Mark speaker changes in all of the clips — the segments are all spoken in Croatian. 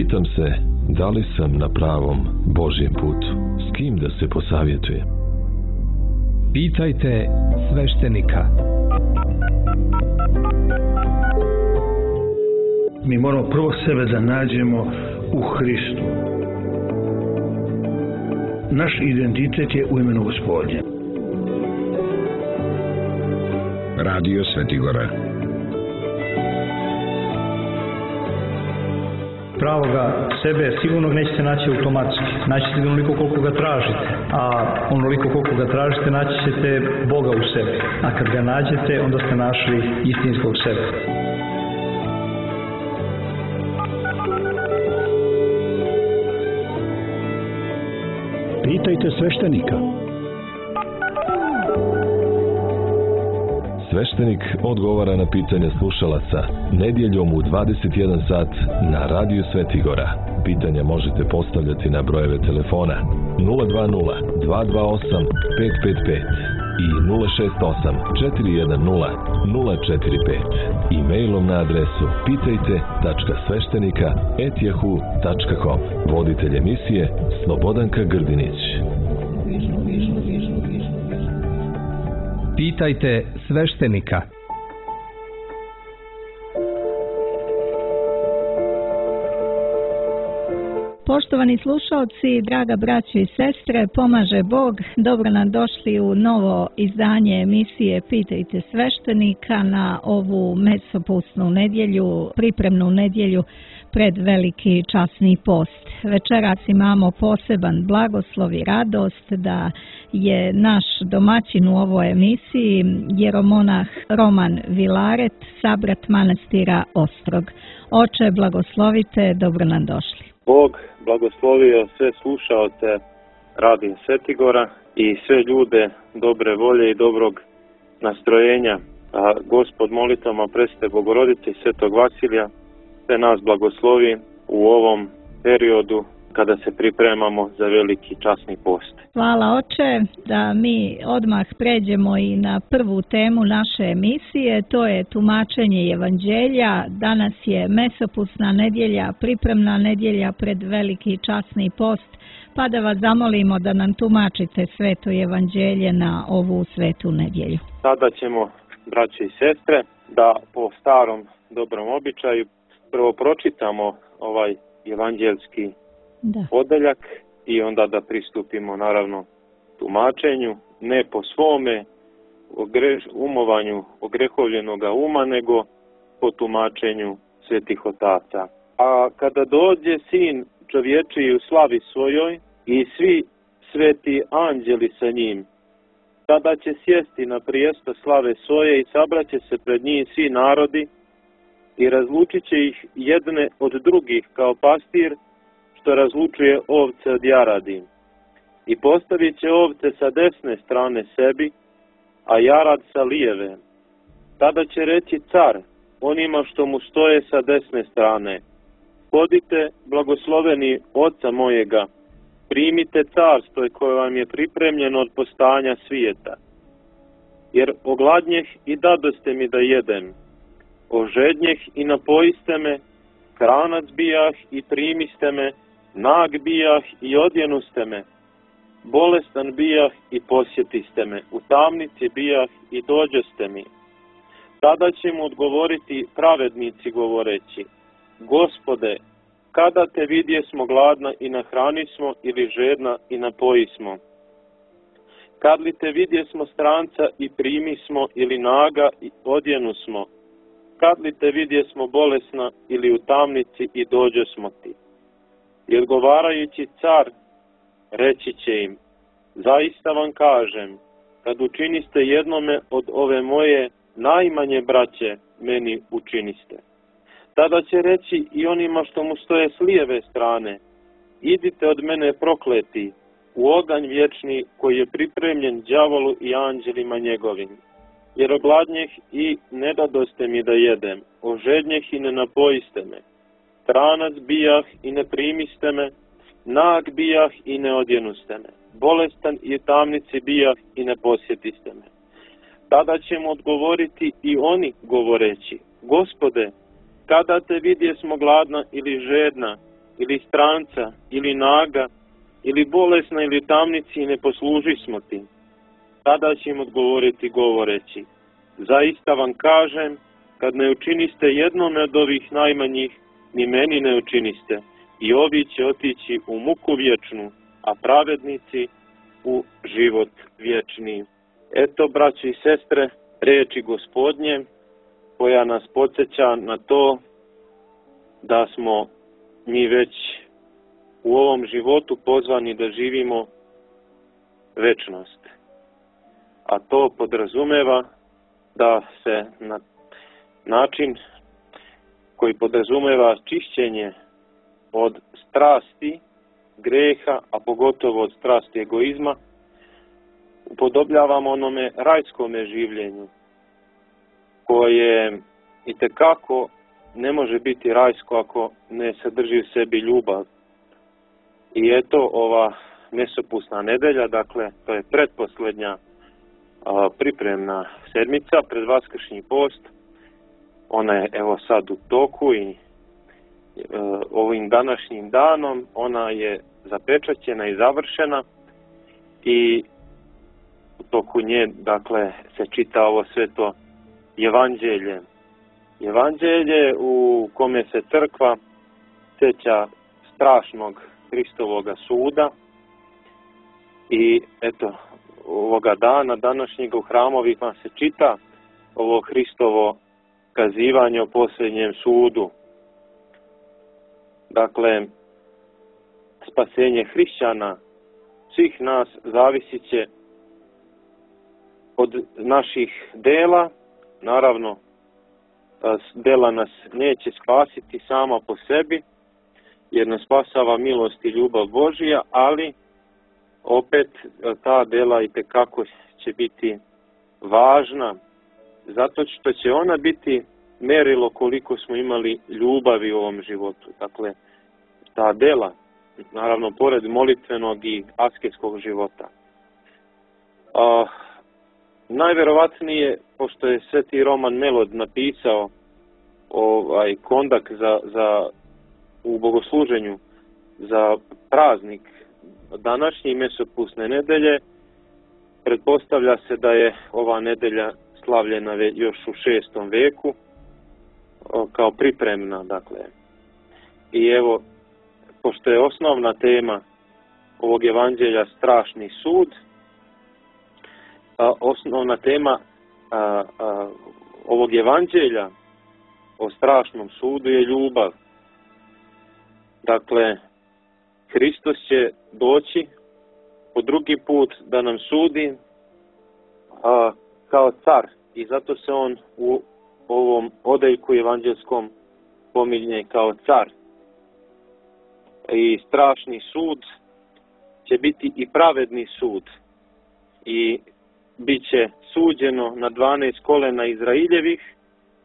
Speaker 1: Pitam se, da li sam na pravom Božjem putu? S kim da se posavjetujem?
Speaker 2: Pitajte sveštenika.
Speaker 3: Mi moramo prvo sebe da nađemo u Hristu. Naš identitet je u imenu Gospodnje.
Speaker 4: Radio Svetigora.
Speaker 5: Pravoga sebe sigurno nećete naći automatski. Naći ćete onoliko koliko ga tražite. A onoliko koliko ga tražite naći ćete Boga u sebi. A kad ga nađete, onda ste našli istinskog sebe.
Speaker 6: Pitajte sveštenika.
Speaker 1: Sveštenik odgovara na pitanja slušalaca nedjeljom u 21 sat na Radio Svetigora. Pitanja možete postavljati na brojeve telefona 020 228 555 i 068 410 045 i mailom na adresu pitajte.sveštenika@yahoo.com. Voditelj emisije Slobodanka Grdinić.
Speaker 2: Pitajte sveštenika.
Speaker 7: Poštovani slušalci, draga braćo i sestre, pomaže Bog. Dobro nam došli u novo izdanje emisije Pitajte sveštenika na ovu mesopustnu nedjelju, pripremnu nedjelju pred veliki časni post. Večeras imamo poseban blagoslov i radost da je naš domaćin u ovoj emisiji jeromonah Roman Vilaret, sabrat manastira Ostrog. Oče, blagoslovite, dobro nam došli.
Speaker 8: Bog blagoslovio sve slušaoce Radio Svetigora i sve ljude dobre volje i dobrog nastrojenja. A Gospod molitvama Presvete Bogorodice i Svetog Vasilija sve nas blagoslovi u ovom periodu kada se pripremamo za veliki časni post.
Speaker 7: Hvala Oče, da mi odmah pređemo i na prvu temu naše emisije, to je tumačenje Evanđelja. Danas je mesopustna nedjelja, pripremna nedjelja pred veliki časni post, pa da vas zamolimo da nam tumačite Sveto Evanđelje na ovu svetu nedjelju.
Speaker 8: Sada ćemo, braće i sestre, da po starom dobrom običaju prvo pročitamo ovaj evanđelski odeljak i onda da pristupimo naravno tumačenju, ne po svome umovanju ogrehovljenoga uma, nego po tumačenju svetih otaca. A kada dođe sin čovječiji u slavi svojoj i svi sveti anđeli sa njim, tada će sjesti na prijesto slave svoje i sabraće se pred njim svi narodi i razlučit će ih jedne od drugih kao pastir što razlučuje ovce od jaradi. I postavit će ovce sa desne strane sebi, a jarad sa lijeve. Tada će reći car onima što mu stoje sa desne strane: hodite, blagosloveni oca mojega, primite carstvo koje vam je pripremljeno od postojanja svijeta. Jer ogladnjeh i dadoste mi da jedem, ožednjeh i napojiste me, kranac bijah i primiste me, nag bijah i odjenuste me, bolestan bijah i posjetiste me, u tamnici bijah i dođoste mi. Tada će mu odgovoriti pravednici govoreći: Gospode, kada te vidjesmo gladna i nahranismo ili žedna i napojismo? Kad li te vidjesmo stranca i primismo ili naga i odjenusmo? Kad li te vidjesmo bolesna ili u tamnici i dođosmo ti? I odgovarajući car reći će im: zaista vam kažem, kad učiniste jednome od ove moje najmanje braće, meni učiniste. Tada će reći i onima što mu stoje s lijeve strane: idite od mene prokleti u oganj vječni koji je pripremljen đavolu i anđelima njegovim. Jer ogladnjeh i ne dadoste mi da jedem, ožednjeh i ne napojiste me, stranac bijah i ne primiste me, nag bijah i ne odjenuste me, bolestan i u tamnici bijah i ne posjetiste me. Tada će mu odgovoriti i oni govoreći: Gospode, kada te vidjesmo gladna ili žedna ili stranca, ili naga, ili bolesna, ili tamnici i ne poslužismo ti. Tada će im odgovoriti govoreći, zaista vam kažem, kad ne učiniste jednome od ovih najmanjih, ni meni ne učiniste. I ovi će otići u muku vječnu, a pravednici u život vječni. Eto, braći i sestre, riječi Gospodnje, koja nas podsjeća na to da smo mi već u ovom životu pozvani da živimo večnost. A to podrazumeva da se na način koji podrazumeva čišćenje od strasti, greha, a pogotovo od strasti egoizma, upodobljavamo onome rajskome življenju, koje itekako ne može biti rajsko ako ne sadrži u sebi ljubav. I eto, ova mesopusna nedelja, dakle, to je pretposljednja pripremna sedmica pred Vaskršnji post. Ona je evo sad u toku i ovim današnjim danom ona je zapečaćena i završena i u toku nje, dakle, se čita ovo sveto evanđelje. Evanđelje u kome se crkva sjeća strašnog Hristovoga suda i eto, ovoga dana, današnjega u hramovima se čita ovo Hristovo kazivanje o posljednjem sudu. Dakle, spasenje hrišćana, svih nas, zavisit će od naših dela. Naravno, dela nas neće spasiti sama po sebi, jer nas spasava milost i ljubav Božija, ali opet ta dela itekako će biti važna, zato što će ona biti mjerilo koliko smo imali ljubavi u ovom životu. Dakle, ta dela, naravno, pored molitvenog i asketskog života. Najvjerovatnije, pošto je Sveti Roman Melod napisao kondak u bogosluženju za praznik današnje mesopusne nedelje, pretpostavlja se da je ova nedelja slavljena još u 6. veku kao pripremna, dakle. I evo, pošto je osnovna tema ovog evanđelja strašni sud, osnovna tema ovog evanđelja o strašnom sudu je ljubav. Dakle, Hristos će doći po drugi put da nam sudi kao car i zato se on u ovom odeljku evanđelskom pominje kao car. I strašni sud će biti i pravedni sud i bit će suđeno na 12 kolena Izraeljevih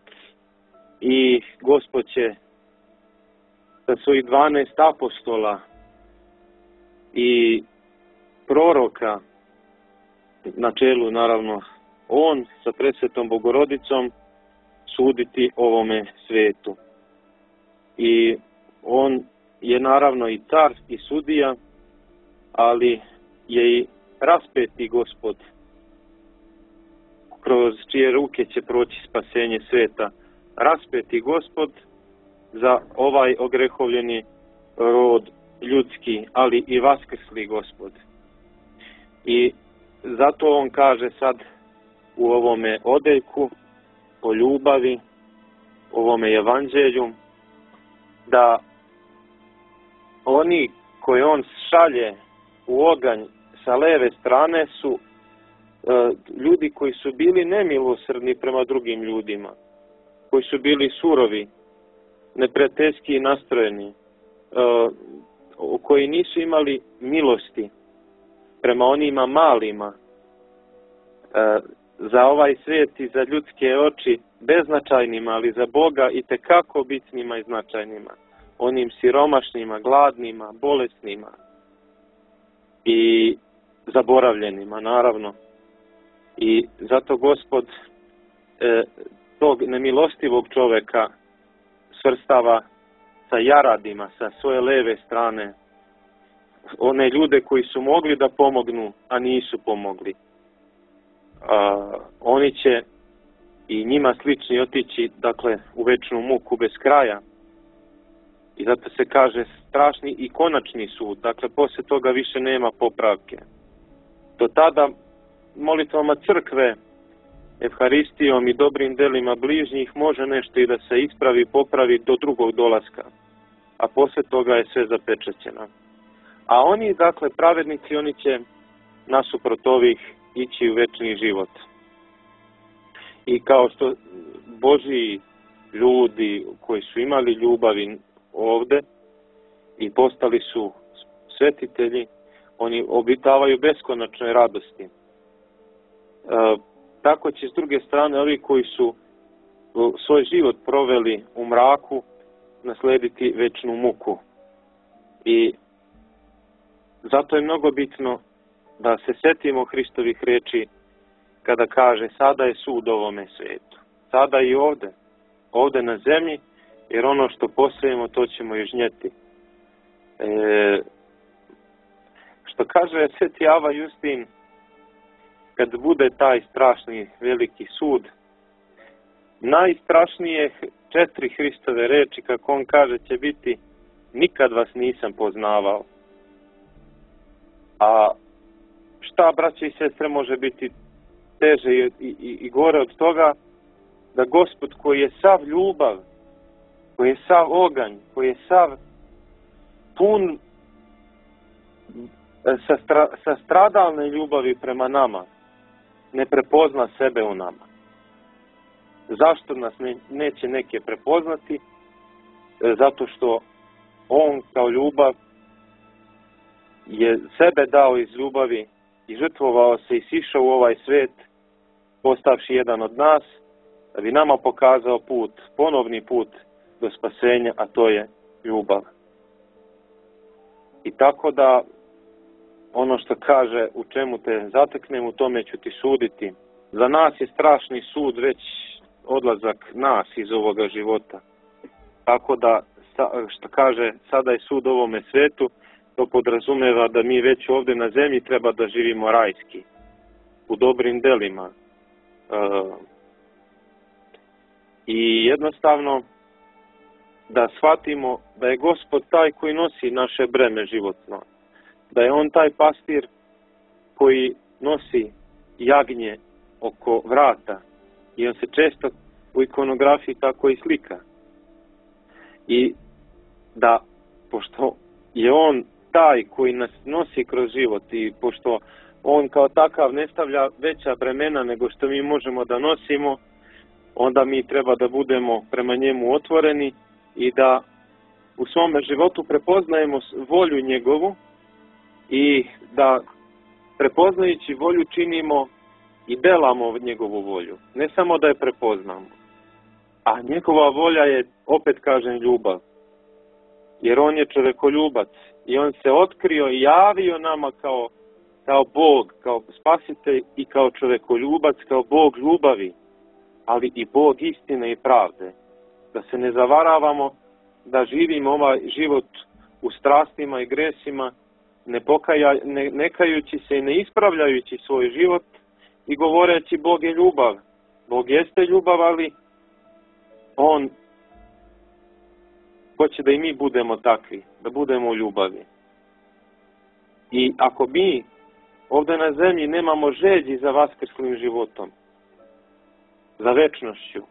Speaker 8: i Gospod će sa svojih 12 apostola i proroka, na čelu naravno on sa presvetom Bogorodicom, suditi ovome svetu. I on je naravno i car i sudija, ali je i raspeti Gospod, kroz čije ruke će proći spasenje sveta. Raspeti Gospod za ovaj ogrehovljeni rod ljudski, ali i vaskrsli Gospod. I zato on kaže sad u ovome odeljku o ljubavi, ovome evanđelju, da oni koji on šalje u oganj sa leve strane su ljudi koji su bili nemilosrdni prema drugim ljudima, koji su bili surovi, neprijateljski nastrojeni, koji nisu imali milosti prema onima malima, za ovaj svijet i za ljudske oči beznačajnima, ali za Boga itekako bitnima i značajnima, onim siromašnima, gladnima, bolesnima i zaboravljenima, naravno. I zato Gospod tog nemilostivog čovjeka svrstava sa jaradima sa svoje leve strane, one ljude koji su mogli da pomognu, a nisu pomogli. Oni će i njima slični otići, dakle, u večnu muku bez kraja. I zato se kaže strašni i konačni sud. Dakle, poslije toga više nema popravke. Do tada molitvama crkve, evharistijom i dobrim delima bližnjih može nešto i da se ispravi, popravi do drugog dolaska. A poslije toga je sve zapečaćeno. A oni, dakle, pravednici, oni će nasuprot ovih ići u večni život. I kao što Božji ljudi koji su imali ljubavi ovde i postali su svetitelji, oni obitavaju beskonačnoj radosti. Tako će s druge strane ovi koji su svoj život proveli u mraku naslediti večnu muku. I zato je mnogo bitno da se setimo Hristovih riječi kada kaže sada je sud ovome svijetu. Sada i ovde na zemlji, jer ono što posejemo to ćemo i žnjeti. Što kaže Sveti Ava Justin, kad bude taj strašni veliki sud, najstrašnije 4 Hristove reči, kako on kaže, će biti: nikad vas nisam poznavao. A šta, braće i sestre, može biti teže i gore od toga, da Gospod koji je sav ljubav, koji je sav oganj, koji je sav pun sastradalne ljubavi prema nama, ne prepozna sebe u nama. Zašto nas neće neke prepoznati? Zato što on kao ljubav je sebe dao iz ljubavi i žrtvovao se i sišao u ovaj svet, postavši jedan od nas, da bi nama pokazao put, ponovni put do spasenja, a to je ljubav. I tako da ono što kaže, u čemu te zateknem, u tome ću ti suditi. Za nas je strašni sud već odlazak nas iz ovoga života. Tako da, što kaže, sada je sud ovome svetu, to podrazumeva da mi već ovdje na zemlji treba da živimo rajski, u dobrim delima. I jednostavno da shvatimo da je Gospod taj koji nosi naše breme životno. Da je on taj pastir koji nosi jagnje oko vrata. I on se često u ikonografiji tako i slika. I da, pošto je on taj koji nas nosi kroz život i pošto on kao takav ne stavlja veća bremena nego što mi možemo da nosimo, onda mi treba da budemo prema njemu otvoreni i da u svome životu prepoznajemo volju njegovu i da prepoznajući volju činimo i delamo njegovu volju. Ne samo da je prepoznamo. A njegova volja je, opet kažem, ljubav. Jer on je čovekoljubac i on se otkrio i javio nama kao Bog, kao spasitelj i kao čovekoljubac, kao Bog ljubavi, ali i Bog istine i pravde. Da se ne zavaravamo da živimo ovaj život u strastima i gresima, ne kajući se i ne ispravljajući svoj život i govoreći Bog je ljubav. Bog jeste ljubav, ali on hoće da i mi budemo takvi, da budemo u ljubavi. I ako mi ovdje na zemlji nemamo želji za vaskrslim životom, za večnošću,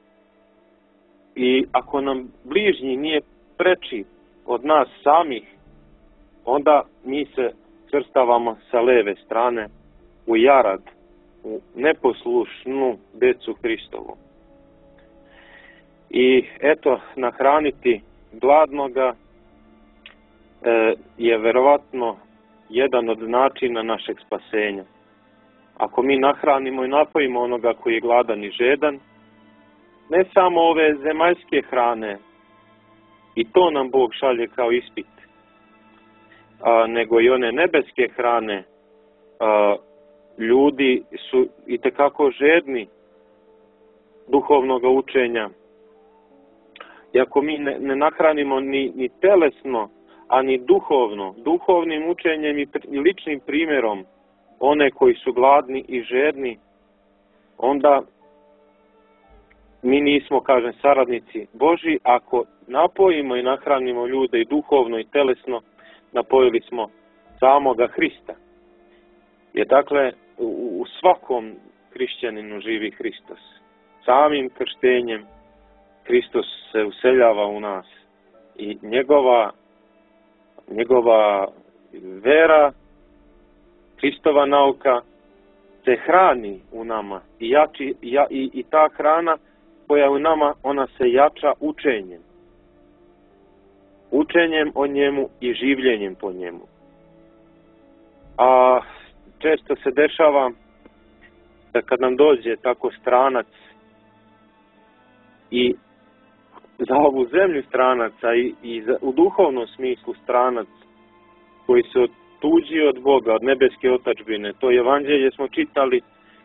Speaker 8: i ako nam bližnji nije preči od nas samih, onda mi se svrstavamo sa leve strane u jarad, u neposlušnu decu Hristovu. I eto, nahraniti gladnoga je verovatno jedan od načina našeg spasenja. Ako mi nahranimo i napojimo onoga koji je gladan i žedan, ne samo ove zemaljske hrane, i to nam Bog šalje kao ispit, nego i one nebeske hrane. Ljudi su itekako žedni duhovnog učenja I ako mi ne nahranimo ni telesno, a ni duhovno, duhovnim učenjem i ličnim primjerom one koji su gladni i žedni, onda mi nismo, kažem, saradnici Božji. Ako napojimo i nahranimo ljude i duhovno i telesno, napojili smo samoga Hrista. Jer dakle, u svakom hrišćaninu živi Hristos. Samim krštenjem Hristos se useljava u nas i njegova vera, Hristova nauka se hrani u nama i ta hrana koja je u nama, ona se jača učenjem. Učenjem o njemu i življenjem po njemu. A često se dešava da kad nam dođe tako stranac i za ovu zemlju stranaca i u duhovnom smislu stranac koji se otuđi od Boga, od nebeske otadžbine. To evanđelje smo čitali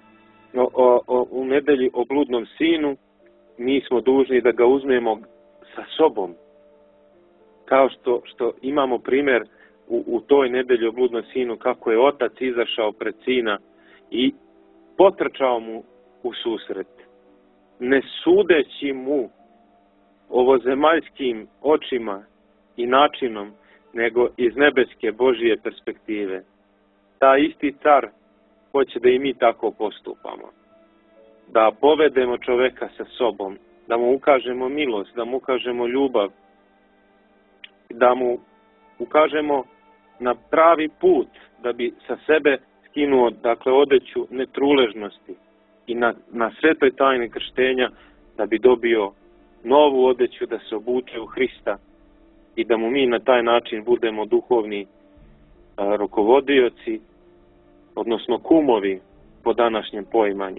Speaker 8: u nedelji o bludnom sinu. Mi smo dužni da ga uzmemo sa sobom. Kao što imamo primjer u toj nedelji o bludnom sinu, kako je otac izašao pred sina i potrčao mu u susret, ne sudeći mu ovozemaljskim očima i načinom, nego iz nebeske Božije perspektive. Ta isti car hoće da i mi tako postupamo. Da povedemo čoveka sa sobom, da mu ukažemo milost, da mu ukažemo ljubav, da mu ukažemo na pravi put, da bi sa sebe skinuo, dakle, odeću netruležnosti i na svetoj tajni krštenja, da bi dobio novu odeću, da se obuče u Hrista i da mu mi na taj način budemo duhovni rukovodioci, odnosno kumovi po današnjem poimanju.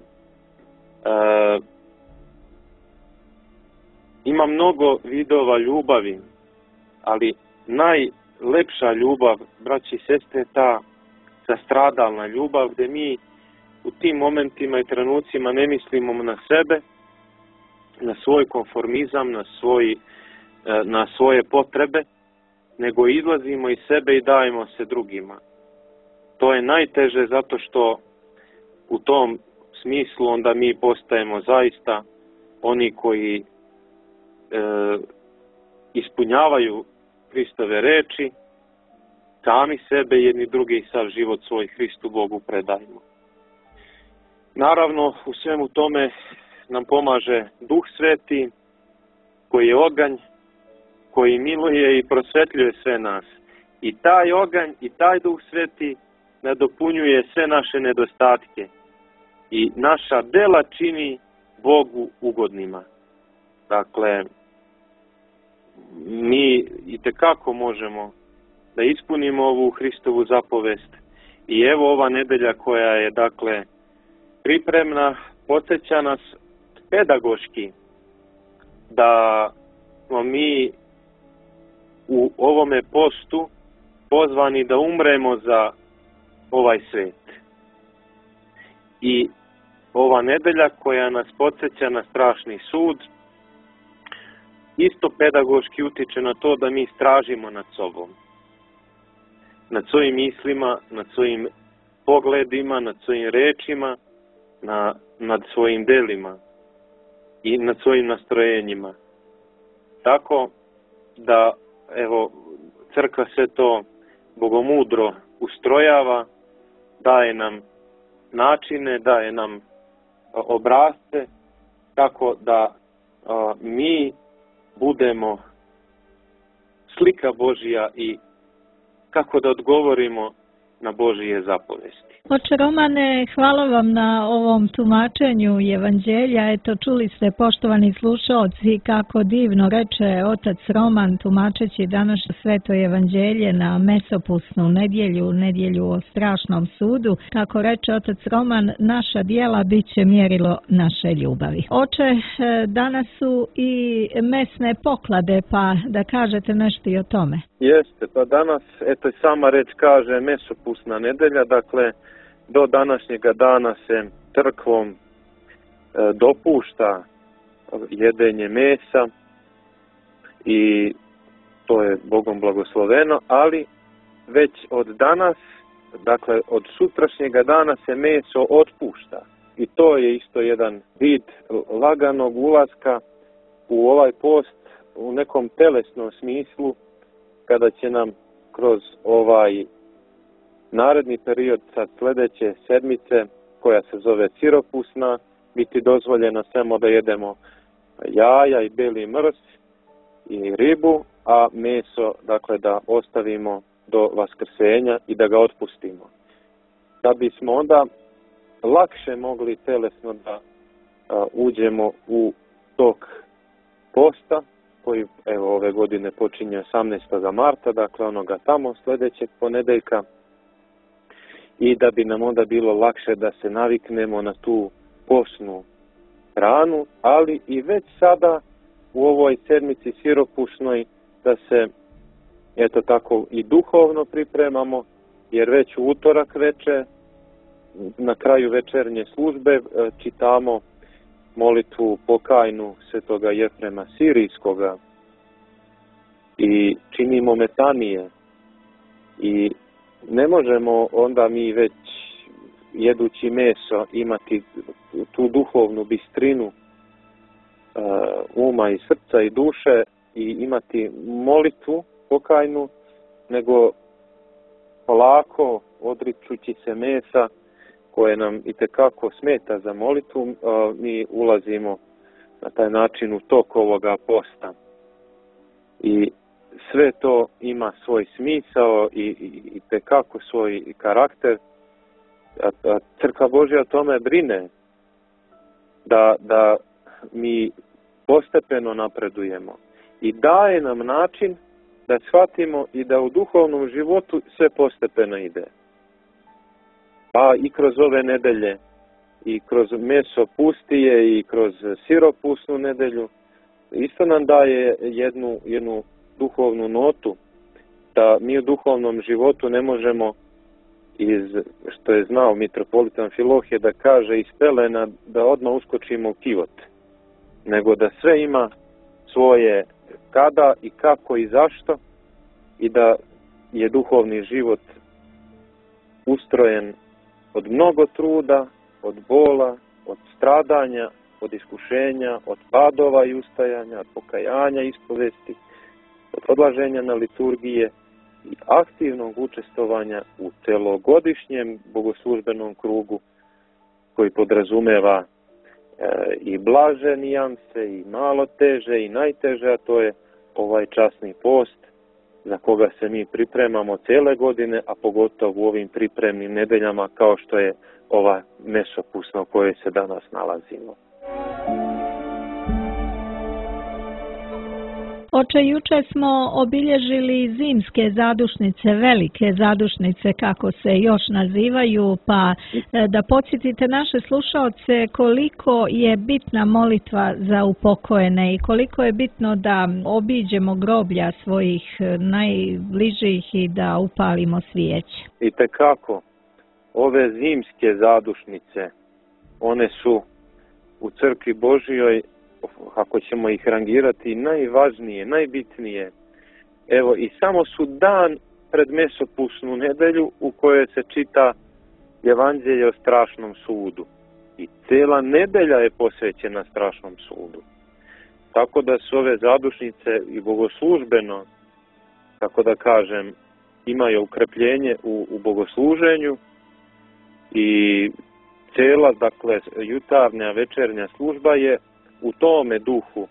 Speaker 8: Ima mnogo vidova ljubavi, ali najlepša ljubav, braći i sestre, je ta sastradalna ljubav, gdje mi u tim momentima i trenucima ne mislimo na sebe, na svoj konformizam, na svoje potrebe, nego izlazimo iz sebe i dajemo se drugima. To je najteže zato što u tom smislu onda mi postajemo zaista oni koji ispunjavaju Hristove reči, sami sebe, jedni drugi i sav život svoj Hristu Bogu predajemo. Naravno, u svemu tome nam pomaže Duh Sveti, koji je oganj, koji miluje i prosvetljuje sve nas. I taj oganj i taj Duh Sveti nadopunjuje sve naše nedostatke i naša dela čini Bogu ugodnima. Dakle, mi itekako možemo da ispunimo ovu Hristovu zapovest i evo ova nedelja koja je, dakle, pripremna, podsjeća nas pedagoški da smo mi u ovome postu pozvani da umremo za ovaj svet. I ova nedelja koja nas podsjeća na strašni sud isto pedagoški utiče na to da mi stražimo nad sobom, nad svojim mislima, nad svojim pogledima, nad svojim rečima, nad svojim delima i nad svojim nastrojenjima. Tako da, evo, crkva sve to bogomudro ustrojava, daje nam načine, daje nam obrasce, tako da mi budemo slika Božja i kako da odgovorimo na Božije zapovesti.
Speaker 7: Oče Romane, hvala vam na ovom tumačenju evanđelja. Eto, čuli ste, poštovani slušaoci, kako divno reče otac Roman tumačeći današnje sveto evanđelje na mesopusnu nedjelju o strašnom sudu. Kako reče otac Roman, naša djela bit će mjerilo naše ljubavi. Oče, danas su i mesne poklade, pa da kažete nešto i o tome.
Speaker 8: Jeste, pa danas, eto, sama reč kaže mesopusna nedelja, dakle, do današnjega dana se crkvom dopušta jedenje mesa i to je Bogom blagosloveno, ali već od danas, dakle od sutrašnjega dana se meso otpušta. I to je isto jedan vid laganog ulaska u ovaj post u nekom telesnom smislu, kada će nam kroz ovaj naredni period sad sljedeće sedmice, koja se zove siropusna, biti dozvoljeno samo da jedemo jaja i beli mrs i ribu, a meso, dakle, da ostavimo do vaskrsenja i da ga otpustimo. Da bismo onda lakše mogli telesno da uđemo u tok posta, koji evo ove godine počinje 18. marta, dakle onoga tamo sljedećeg ponedeljka, i da bi nam onda bilo lakše da se naviknemo na tu postnu hranu, ali i već sada u ovoj sedmici siropušnoj da se eto tako i duhovno pripremamo, jer već u utorak večer na kraju večernje službe čitamo molitvu pokajnu svetoga Jefrema Sirijskoga i činimo metanije i ne možemo onda mi već jedući meso imati tu duhovnu bistrinu uma i srca i duše i imati molitvu pokajnu, nego polako odričući se mesa koje nam itekako smeta za molitvu, mi ulazimo na taj način u tok ovoga posta. I sve to ima svoj smisao i itekako svoj karakter. Crkva Božja o tome brine, da mi postepeno napredujemo i daje nam način da shvatimo i da u duhovnom životu sve postepeno ide. Pa i kroz ove nedelje, i kroz meso pustije, i kroz siropusnu nedelju, isto nam daje jednu duhovnu notu, da mi u duhovnom životu ne možemo, što je znao mitropolit Amfilohije, da kaže iz pelena da odmah uskočimo u kivot, nego da sve ima svoje kada i kako i zašto, i da je duhovni život ustrojen od mnogo truda, od bola, od stradanja, od iskušenja, od padova i ustajanja, od pokajanja, ispovesti, od odlaženja na liturgije i aktivnog učestvovanja u celogodišnjem bogoslužbenom krugu, koji podrazumeva i blaže nijanse, i malo teže, i najteže, a to je ovaj časni post, za koga se mi pripremamo cijele godine, a pogotovo u ovim pripremnim nedeljama kao što je ova mesopusna u kojoj se danas nalazimo.
Speaker 7: Oče, juče smo obilježili zimske zadušnice, velike zadušnice kako se još nazivaju, pa da podsjetite naše slušaoce koliko je bitna molitva za upokojene i koliko je bitno da obiđemo groblja svojih najbližih i da upalimo svijeće.
Speaker 8: Itekako, ove zimske zadušnice, one su u crkvi Božjoj, ako ćemo ih rangirati, najvažnije, najbitnije. Evo, i samo su dan pred mesopusnu nedelju u kojoj se čita Evanđelje o strašnom sudu. I cijela nedelja je posvećena strašnom sudu. Tako da su ove zadušnice i bogoslužbeno, tako da kažem, imaju ukrepljenje u bogosluženju i cijela, dakle, jutarnja, večernja služba je u tome duhu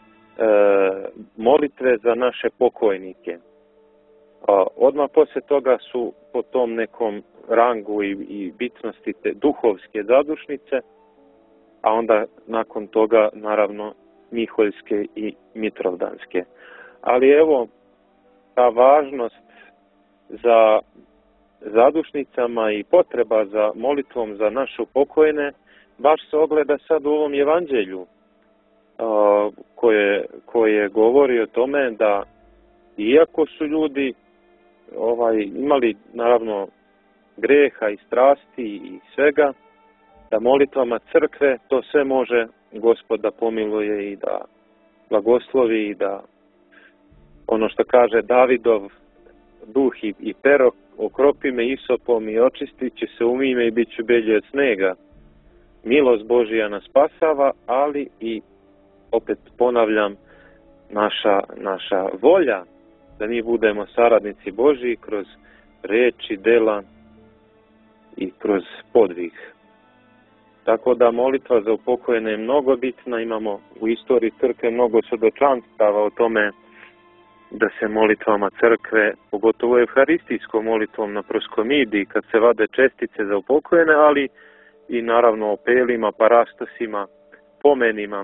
Speaker 8: molitve za naše pokojnike. Odmah poslije toga su po tom nekom rangu i bitnosti te duhovske zadušnice, a onda nakon toga naravno miholjske i mitrovdanske. Ali evo, ta važnost za zadušnicama i potreba za molitvom za naše pokojne baš se ogleda sad u ovom evanđelju koje govori o tome da iako su ljudi imali naravno greha i strasti i svega, da molitvama crkve to sve može Gospod da pomiluje i da blagoslovi i da ono što kaže Davidov duh i pero, okropi me isopom i očistit će se umij me i bit ću belje od snega. Milost Božija nas spasava, ali i, opet ponavljam, naša volja da mi budemo saradnici Božji kroz riječi, dela i kroz podvig. Tako da molitva za upokojene je mnogo bitna. Imamo u istoriji crkve mnogo svjedočanstava o tome da se molitvama crkve, pogotovo evharistijskom molitvom na proskomidiji, kad se vade čestice za upokojene, ali i naravno opelima, parastosima, pomenima,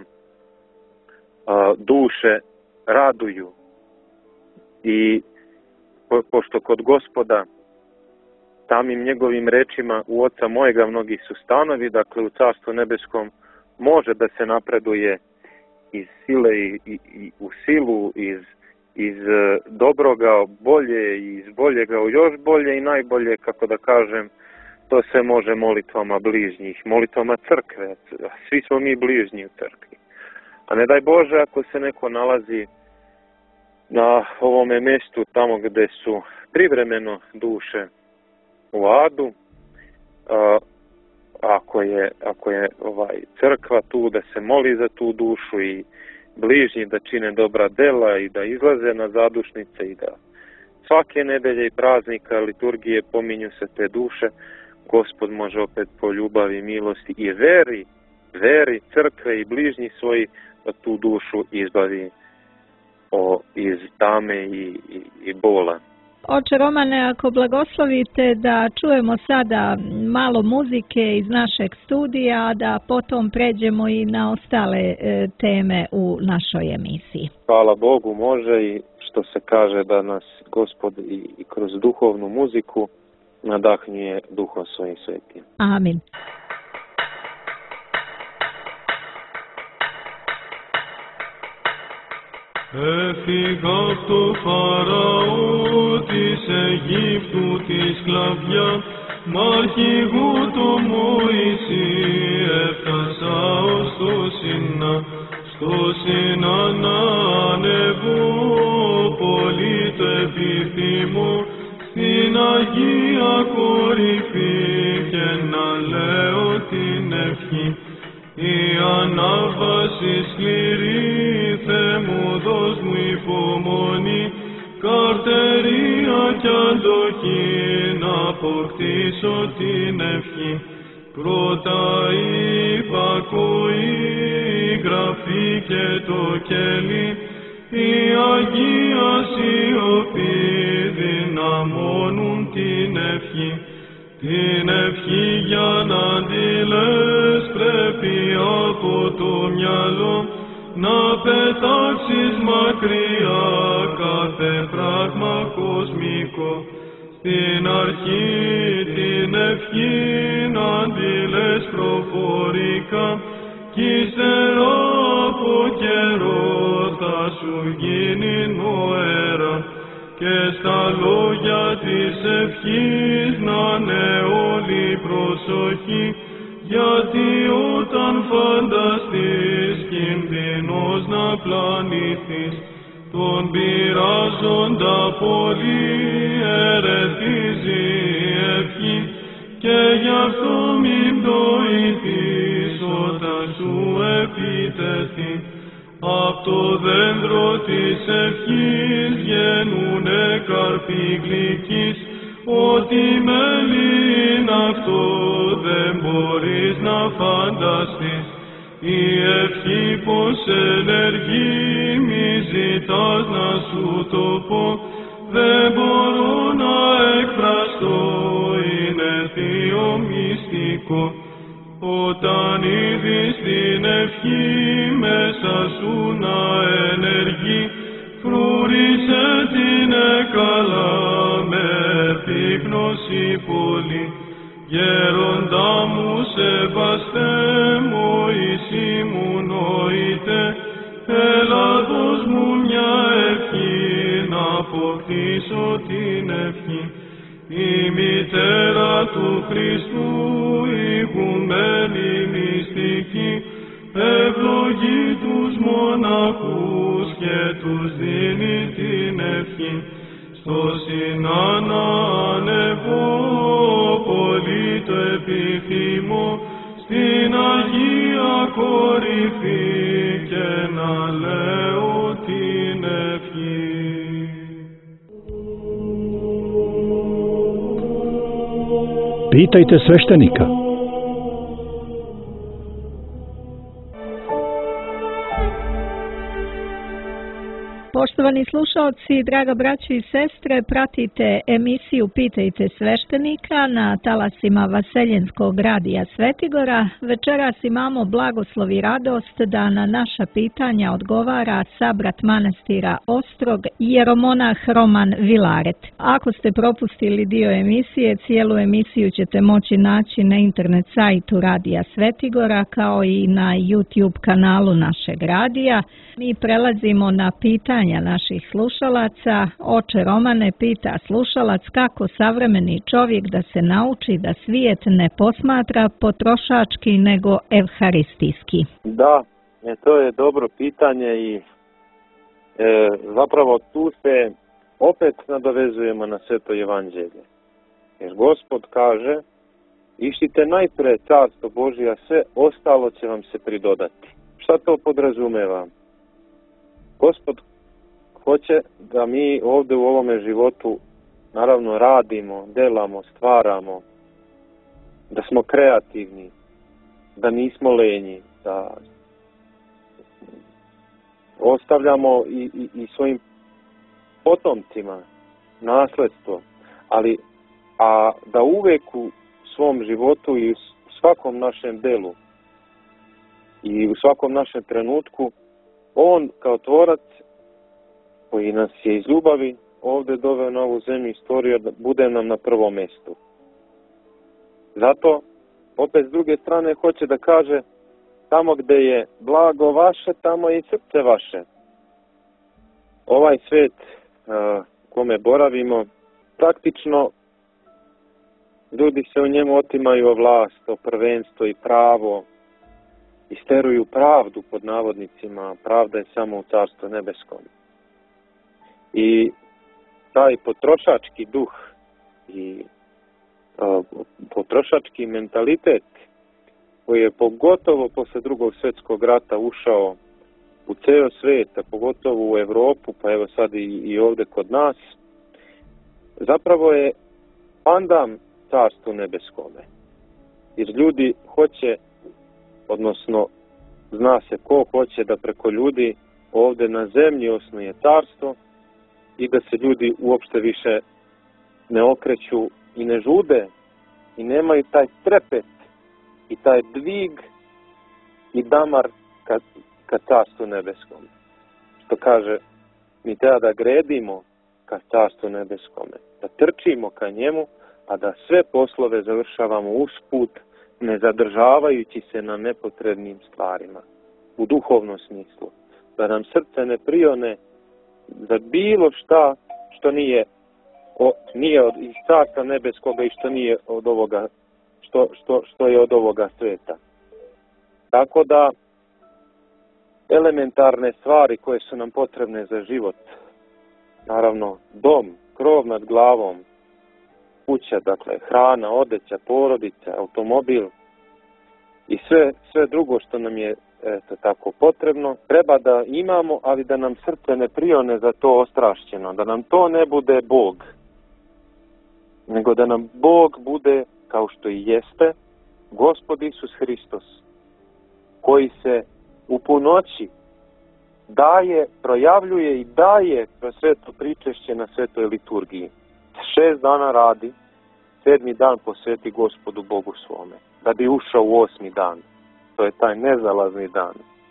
Speaker 8: duše raduju. I pošto kod Gospoda samim njegovim rečima u Oca mojega mnogi su stanovi, dakle u Carstvu nebeskom može da se napreduje iz sile i u silu, iz dobroga bolje i iz boljega u još bolje i najbolje, kako da kažem, to se može molitvama bližnjih, molitvama crkve. Svi smo mi bližnji u crkvi. A ne daj Bože ako se neko nalazi na ovome mjestu tamo gdje su privremeno duše u adu, ako je crkva tu da se moli za tu dušu i bližnji da čine dobra dela i da izlaze na zadušnice i da svake nedelje i praznika liturgije pominju se te duše, Gospod može opet po ljubavi, milosti i veri crkve i bližnji svoji da tu dušu izbavi iz tame i bola.
Speaker 7: Oče Romane, ako blagoslovite da čujemo sada malo muzike iz našeg studija, da potom pređemo i na ostale teme u našoj emisiji.
Speaker 8: Hvala Bogu, može, i što se kaže da nas Gospod i kroz duhovnu muziku nadahnjuje Duhom svojim svetim.
Speaker 7: Amin.
Speaker 6: Έφυγα απ' το Φαραώ της Αιγύπτου τη σκλαβιά, μ' αρχηγό το Μωυσή έφτασα ως το Σινά. Στο Σινά να ανεβώ, πολύ το επιθυμώ, στην Αγία κορυφή και να λέω την ευχή. Η ανάβαση σκληρή, Θεέ μου δώσ' μου υπομονή, καρτερία κι αντοχή, να αποκτήσω την ευχή. Πρώτα η υπακοή, η γραφή και το κέλι, η Αγία σιωπή δυναμώνουν την ευχή. Την ευχή για να τη λες πρέπει από το μυαλό να πετάξεις μακριά κάθε πράγμα κοσμικό. Στην αρχή την ευχή να τη λες προφορικά κι ύστερα από καιρό θα σου γίνει νοέρα. Και στα λόγια της ευχής να είναι όλη προσοχή, γιατί όταν φανταστείς κινδυνός να πλανηθείς, τον πειράζοντα πολύ ερεθίζει η ευχή, και γι' αυτό μην πτωηθείς όταν σου επιτεθεί. Απ' το δέντρο της ευχής βγαίνουνε καρποί γλυκείς, ό,τι μέλι είναι αυτό δεν μπορείς να φανταστείς. Η ευχή πως ενεργεί, μη ζητάς να σου το πω, δεν μπορώ να εκφραστώ, είναι θείο μυστικό. Όταν είδεις την ευχή μέσα σου να ενεργεί, φρούρισε την καλά με επίγνωση πολύ. Γέροντα μου σεβαστέ, Μωυσή μου νοείται, έλα δώσ' μου μια ευχή να αποκτήσω την ευχή. Η μητέρα του Χριστού, ηγουμένη μυστική, ευλογεί τους μοναχούς και τους δίνει την
Speaker 3: Pitajte sveštenika.
Speaker 7: Poštovani slušalci, draga braćo i sestre, pratite emisiju Pitajte sveštenika na talasima Vaseljenskog radija Svetigora. Večeras imamo blagoslov i radost da na naša pitanja odgovara sabrat manastira Ostrog, jeromonah Roman Vilaret. Ako ste propustili dio emisije, cijelu emisiju ćete moći naći na internet sajtu Radija Svetigora kao i na YouTube kanalu našeg radija. Mi prelazimo na pitanja naših slušalaca. Oče Romane, pita slušalac kako savremeni čovjek da se nauči da svijet ne posmatra potrošački nego evharistijski.
Speaker 8: Da, to je dobro pitanje i zapravo tu se opet nadovezujemo na Sveto evanđelje. Jer Gospod kaže, išite najpre carstvo Božje, a sve ostalo će vam se pridodati. Šta to podrazumeva? Gospod hoće da mi ovdje u ovome životu naravno radimo, delamo, stvaramo, da smo kreativni, da nismo lenji, da ostavljamo i svojim potomcima nasledstvo, a da uvek u svom životu i u svakom našem delu i u svakom našem trenutku On kao tvorac koji nas je iz ljubavi ovdje doveo na ovu zemlju i stvorio da bude nam na prvom mjestu. Zato opet s druge strane hoće da kaže tamo gdje je blago vaše, tamo je i srce vaše. Ovaj svet kome boravimo, praktično ljudi se u njemu otimaju o vlast, o prvenstvo i pravo, isteruju pravdu pod navodnicima, pravda je samo u Carstvu nebeskom. I taj potrošački duh i potrošački mentalitet koji je pogotovo posle Drugog svjetskog rata ušao u ceo svijet, a pogotovo u Europu, pa evo sad i ovdje kod nas, zapravo je pandam Carstvu nebeskome. Jer ljudi hoće, odnosno zna se ko hoće da preko ljudi ovdje na zemlji osnuje carstvo i da se ljudi uopšte više ne okreću i ne žude i nemaju taj trepet i taj dvig i damar ka Carstvu nebeskom. Što kaže, mi treba da gredimo ka Carstvu nebeskome, da trčimo ka njemu, a da sve poslove završavamo usput, ne zadržavajući se na nepotrebnim stvarima, u duhovnom smislu. Da nam srce ne prione za bilo šta što nije od iz Carstva nebeskoga i što nije od ovoga, što je od ovoga sveta. Tako da elementarne stvari koje su nam potrebne za život, naravno dom, krov nad glavom, kuća, dakle hrana, odeća, porodica, automobil i sve drugo što nam je tako potrebno, treba da imamo, ali da nam srce ne prione za to ostrašćeno, da nam to ne bude Bog, nego da nam Bog bude, kao što i jeste, Gospod Isus Hristos, koji se u punoći daje, projavljuje i daje kroz sveto pričešće na svetoj liturgiji. 6 dana radi, 7. dan posveti Gospodu Bogu svome, da bi ušao u 8. dan. To je taj nezalazni dan.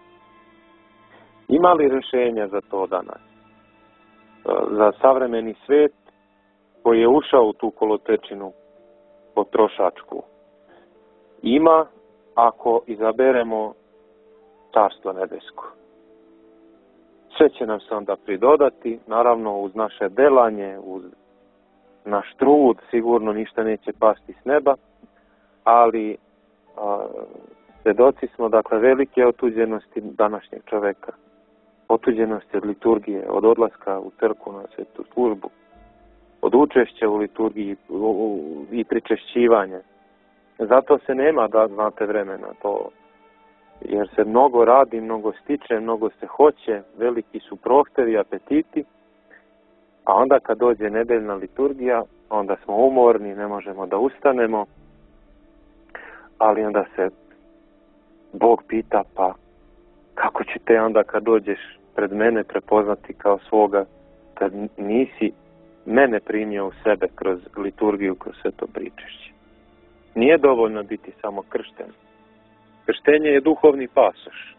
Speaker 8: Ima li rješenja za to danas? Za savremeni svet koji je ušao u tu kolotečinu potrošačku? Ima, ako izaberemo Carstvo nebesko. Sve će nam se onda pridodati, naravno uz naše delanje, uz naš trud, sigurno ništa neće pasti s neba, ali svjedoci smo, dakle, velike otuđenosti današnjeg čoveka. Otuđenosti od liturgije, od odlaska u crkvu na svetu službu, od učešća u liturgiji i pričešćivanja. Zato se nema, da znate, vremena to, jer se mnogo radi, mnogo stiče, mnogo se hoće, veliki su prohtevi, apetiti, a onda kad dođe nedeljna liturgija, onda smo umorni, ne možemo da ustanemo ali onda se Bog pita, pa kako će te onda kad dođeš pred mene prepoznati kao svoga, kad nisi mene primio u sebe kroz liturgiju, kroz sve to pričešće. Nije dovoljno biti samo kršten. Krštenje je duhovni pasoš.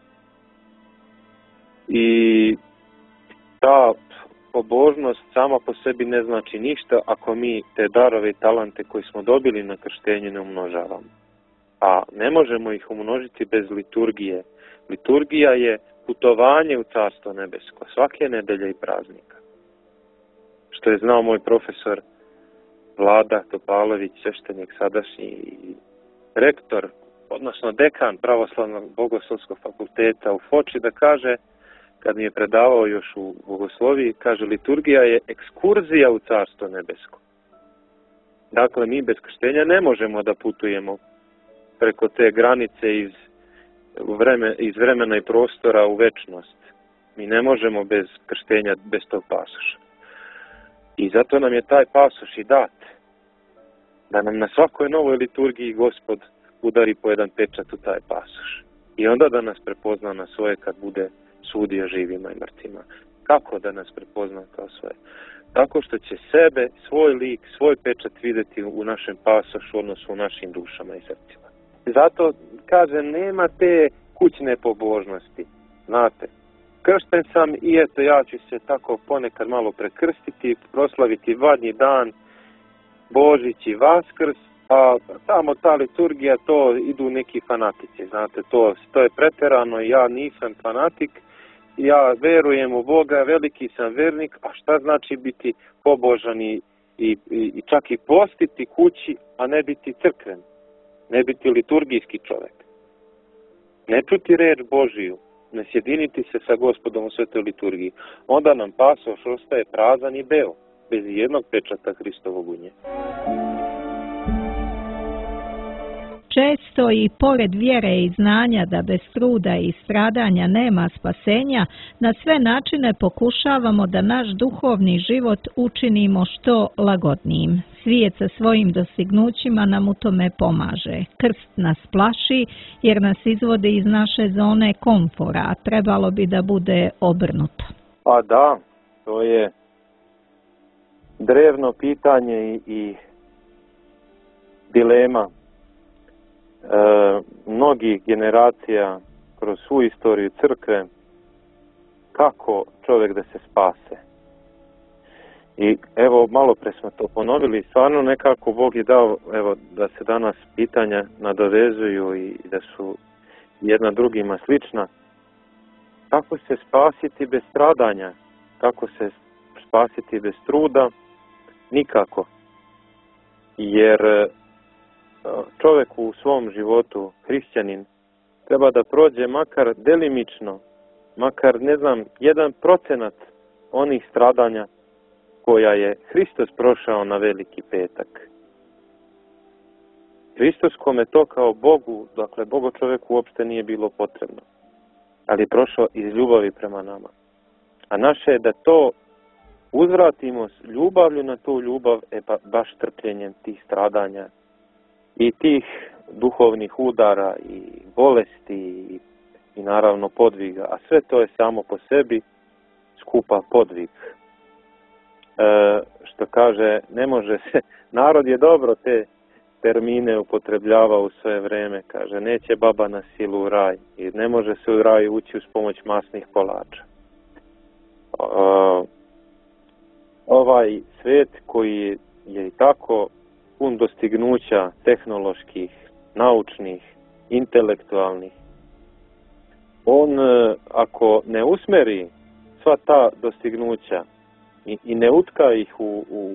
Speaker 8: I ta pobožnost sama po sebi ne znači ništa ako mi te darove i talente koji smo dobili na krštenju ne umnožavamo. A ne možemo ih umnožiti bez liturgije. Liturgija je putovanje u Carstvo nebesko, svake nedelje i praznika. Što je znao moj profesor Vlada Topalović, sveštenik sadašnji i rektor, odnosno dekan Pravoslavnog bogoslovskog fakulteta u Foči, da kaže, kad mi je predavao još u bogosloviji, kaže, liturgija je ekskurzija u Carstvo nebesko. Dakle, mi bez krštenja ne možemo da putujemo preko te granice iz vremena i prostora u večnost. Mi ne možemo bez krštenja, bez tog pasoša. I zato nam je taj pasoš i dat. Da nam na svakoj novoj liturgiji Gospod udari po jedan pečat u taj pasoš. I onda da nas prepozna na svoje kad bude sudio živima i mrtvima. Kako da nas prepozna kao svoje? Tako što će sebe, svoj lik, svoj pečat vidjeti u našem pasošu, odnosno u našim dušama i srcima. Zato, kaže, nema te kućne pobožnosti. Znate, kršten sam i eto ja ću se tako ponekad malo prekrstiti, proslaviti vadnji dan, Božić i Vaskrs, a tamo ta liturgija, to idu neki fanatici, znate, to je preterano, ja nisam fanatik, ja verujem u Boga, veliki sam vernik, a šta znači biti pobožan i čak i postiti kući, a ne biti crkven, ne biti liturgijski čovjek, ne čuti reč Božiju, ne sjediniti se sa Gospodom u svetoj liturgiji, onda nam pasoš ostaje prazan i beo, bez jednog pečata Hristovog u nje.
Speaker 7: Često i pored vjere i znanja da bez truda i stradanja nema spasenja, na sve načine pokušavamo da naš duhovni život učinimo što lagodnijim. Svijet sa svojim dostignućima nam u tome pomaže. Krst nas plaši jer nas izvodi iz naše zone komfora, a trebalo bi da bude obrnuto.
Speaker 8: Pa da, to je drevno pitanje i dilema mnogih generacija kroz svu istoriju crkve, kako čovjek da se spase. I evo, malo pre smo to ponovili, stvarno nekako Bog je dao, evo, da se danas pitanja nadovezuju i da su jedna drugima slična. Kako se spasiti bez stradanja? Kako se spasiti bez truda? Nikako. Jer čovjek u svom životu, hrišćanin, treba da prođe makar delimično, makar, 1% onih stradanja koja je Hristos prošao na Veliki petak. Hristos kome to kao Bogu, dakle Bogo čovjeku uopšte nije bilo potrebno, ali je prošao iz ljubavi prema nama. A naše je da to uzvratimo s ljubavlju na tu ljubav, baš trpljenjem tih stradanja i tih duhovnih udara i bolesti i naravno podviga, a sve to je samo po sebi skupa podvig. Što kaže, ne može se, narod je dobro te termine upotrebljavao u svoje vreme, kaže, neće baba na silu u raj i ne može se u raj ući uz pomoć masnih kolača. Ovaj svijet koji je i tako pun dostignuća tehnoloških, naučnih, intelektualnih, on ako ne usmeri sva ta dostignuća i ne utka ih u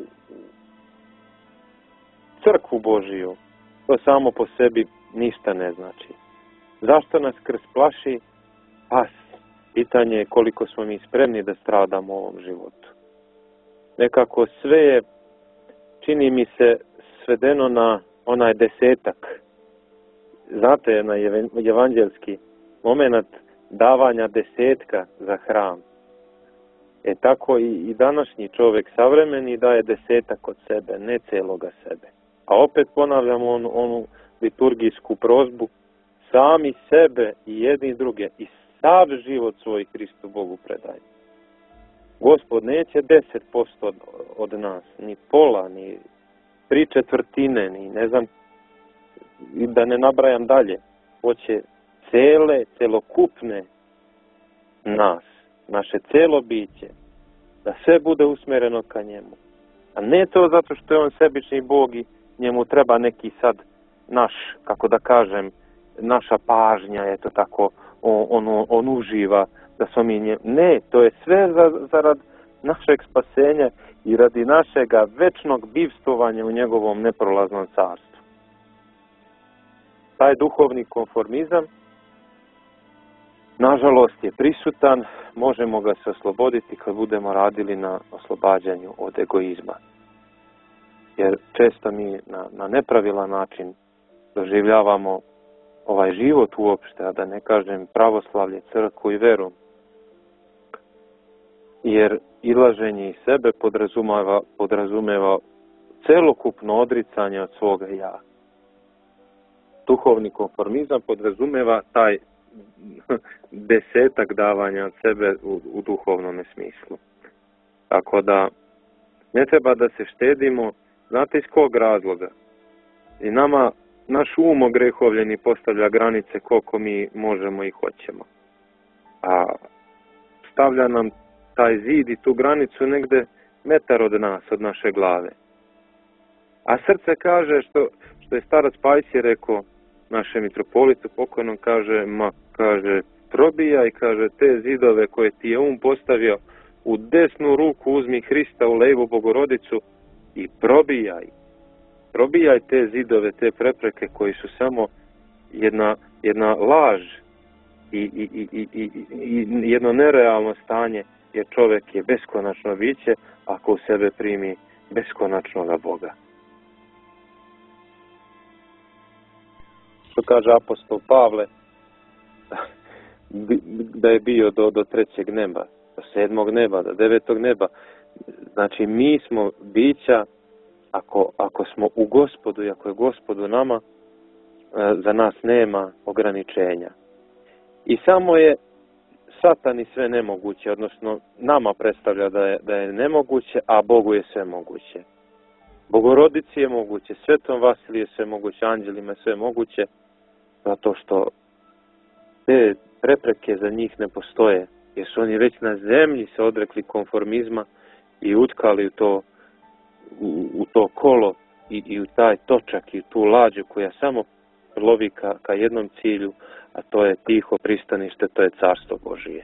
Speaker 8: crkvu Božiju, to samo po sebi ništa ne znači. Zašto nas krst plaši? Pa pitanje je koliko smo mi spremni da stradamo u ovom životu. Nekako sve je, čini mi se, svedeno na onaj 10. Znate, na evanđelski moment davanja 10 za hram. Tako i današnji čovjek savremeni daje 10 od sebe, ne celoga sebe. A opet ponavljamo onu liturgijsku prozbu, sami sebe i jedni druge i sav život svoj Hristu Bogu predajemo. Gospod neće 10% od nas, ni pola, ni 3/4, ni ne znam, da ne nabrajam dalje. Hoće celokupne nas, naše celo biće, da sve bude usmjereno ka njemu. A ne to zato što je on sebični Bog i njemu treba neki sad naš, kako da kažem, naša pažnja, eto tako, on uživa da smo mi njemu. Ne, to je sve zarad našeg spasenja i radi našega večnog bivstvovanja u njegovom neprolaznom carstvu. Taj duhovni konformizam, nažalost, je prisutan, možemo ga se osloboditi kad budemo radili na oslobađanju od egoizma. Jer često mi na nepravilan način doživljavamo ovaj život uopšte, a da ne kažem pravoslavlje, crkvu i veru. Jer ilaženje iz sebe podrazumeva celokupno odricanje od svoga ja. Duhovni konformizam podrazumeva taj 10 davanja od sebe u duhovnom smislu. Tako da ne treba da se štedimo, znate iz kog razloga? I nama naš um ogrehovljeni postavlja granice koliko mi možemo i hoćemo. A stavlja nam taj zid i tu granicu negde metar od nas, od naše glave. A srce kaže, što je starac Pajsije rekao našem mitropolitu pokojnom, kaže, probijaj, kaže, te zidove koje ti je postavio, u desnu ruku uzmi Hrista u levu Bogorodicu i probijaj. Probijaj te zidove, te prepreke koji su samo jedna laž i jedno nerealno stanje, jer čovjek je beskonačno biće ako u sebe primi beskonačnoga Boga. Što kaže apostol Pavle, da je bio do 3. neba, do 7. neba, do 9. neba. Znači mi smo bića, ako smo u Gospodu i ako je Gospod u nama, za nas nema ograničenja. I samo je Satani sve nemoguće, odnosno nama predstavlja da je nemoguće, a Bogu je sve moguće. Bogorodici je moguće, Svetom Vasiliju je sve moguće, anđelima je sve moguće, zato što te prepreke za njih ne postoje, jer su oni već na zemlji se odrekli konformizma i utkali u to kolo i u taj točak i u tu lađu koja samo lovi ka jednom cilju, a to je tiho pristanište, to je Carstvo Božije.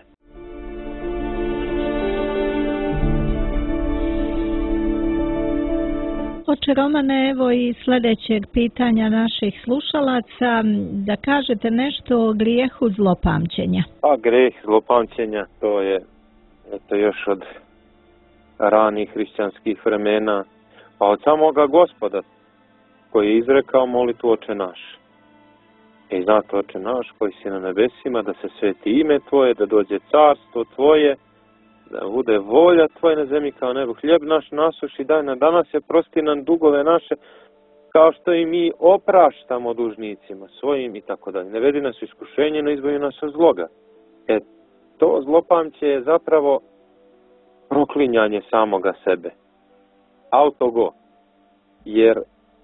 Speaker 7: Oče Romane, evo i sljedećeg pitanja naših slušalaca, da kažete nešto o grijehu zlopamćenja.
Speaker 8: A grijeh zlopamćenja, to je još od ranih hrišćanskih vremena, pa od samoga Gospoda koji je izrekao molitvu Oče naš. I znate, Oče naš koji si na nebesima, da se sveti ime Tvoje, da dođe carstvo Tvoje, da bude volja Tvoja na zemlji kao nebu. Hljeb naš nasuši daj nam danas, je prosti nam dugove naše, kao što i mi opraštamo dužnicima svojim i tako dalje. Ne vedi nas u iskušenje, no izbavi nas od zloga. To zlopamće je zapravo proklinjanje samoga sebe. Autogo. Jer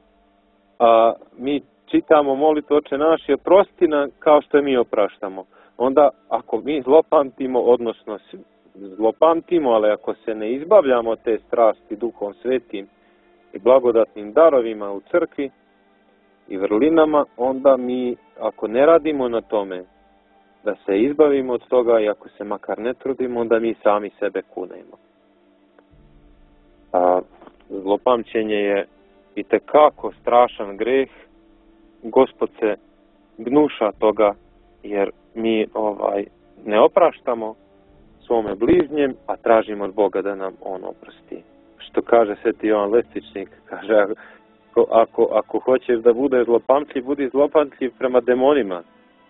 Speaker 8: mi čitamo molitvu Oče naš i oprosti nam kao što mi opraštamo. Onda ako mi zlopamtimo, odnosno zlopamtimo, ali ako se ne izbavljamo te strasti Duhom Svetim i blagodatnim darovima u crkvi i vrlinama, onda mi, ako ne radimo na tome da se izbavimo od toga i ako se makar ne trudimo, onda mi sami sebe kunemo. Zlopamćenje je itekako strašan greh. Gospod se gnuša toga, jer mi ne opraštamo svome bližnjem, a tražimo od Boga da nam on oprosti. Što kaže Sveti Jovan Lestičnik, kaže, ako hoćeš da budeš zlopamtljiv, budi zlopamtljiv prema demonima.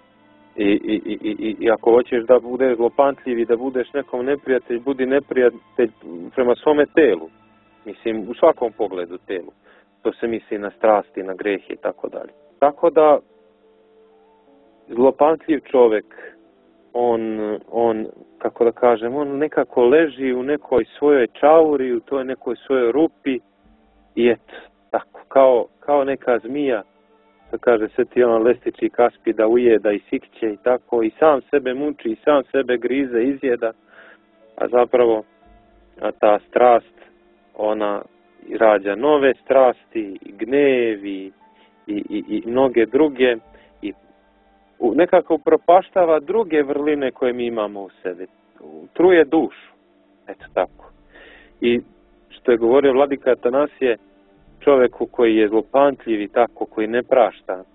Speaker 8: I ako hoćeš da budeš zlopamtljiv i da budeš nekom neprijatelj, budi neprijatelj prema svome telu. Mislim, u svakom pogledu telu. To se misli na strasti, na grehe i tako dalje. Tako da zlopamtljiv čovjek, on, kako da kažem, on nekako leži u nekoj svojoj čauri, u toj nekoj svojoj rupi i eto, tako, kao neka zmija, da kaže Sveti Jovan Lestići Kaspi, da ujeda i sikće i tako, i sam sebe muči, i sam sebe grize, izjeda, a zapravo ta strast, ona rađa nove strasti, i gnev, i mnoge druge, i nekako propaštava druge vrline koje mi imamo u sebi. Truje dušu. Eto tako. I što je govorio vladika Atanasije, čovjeku koji je zlopamtljiv i tako, koji ne prašta,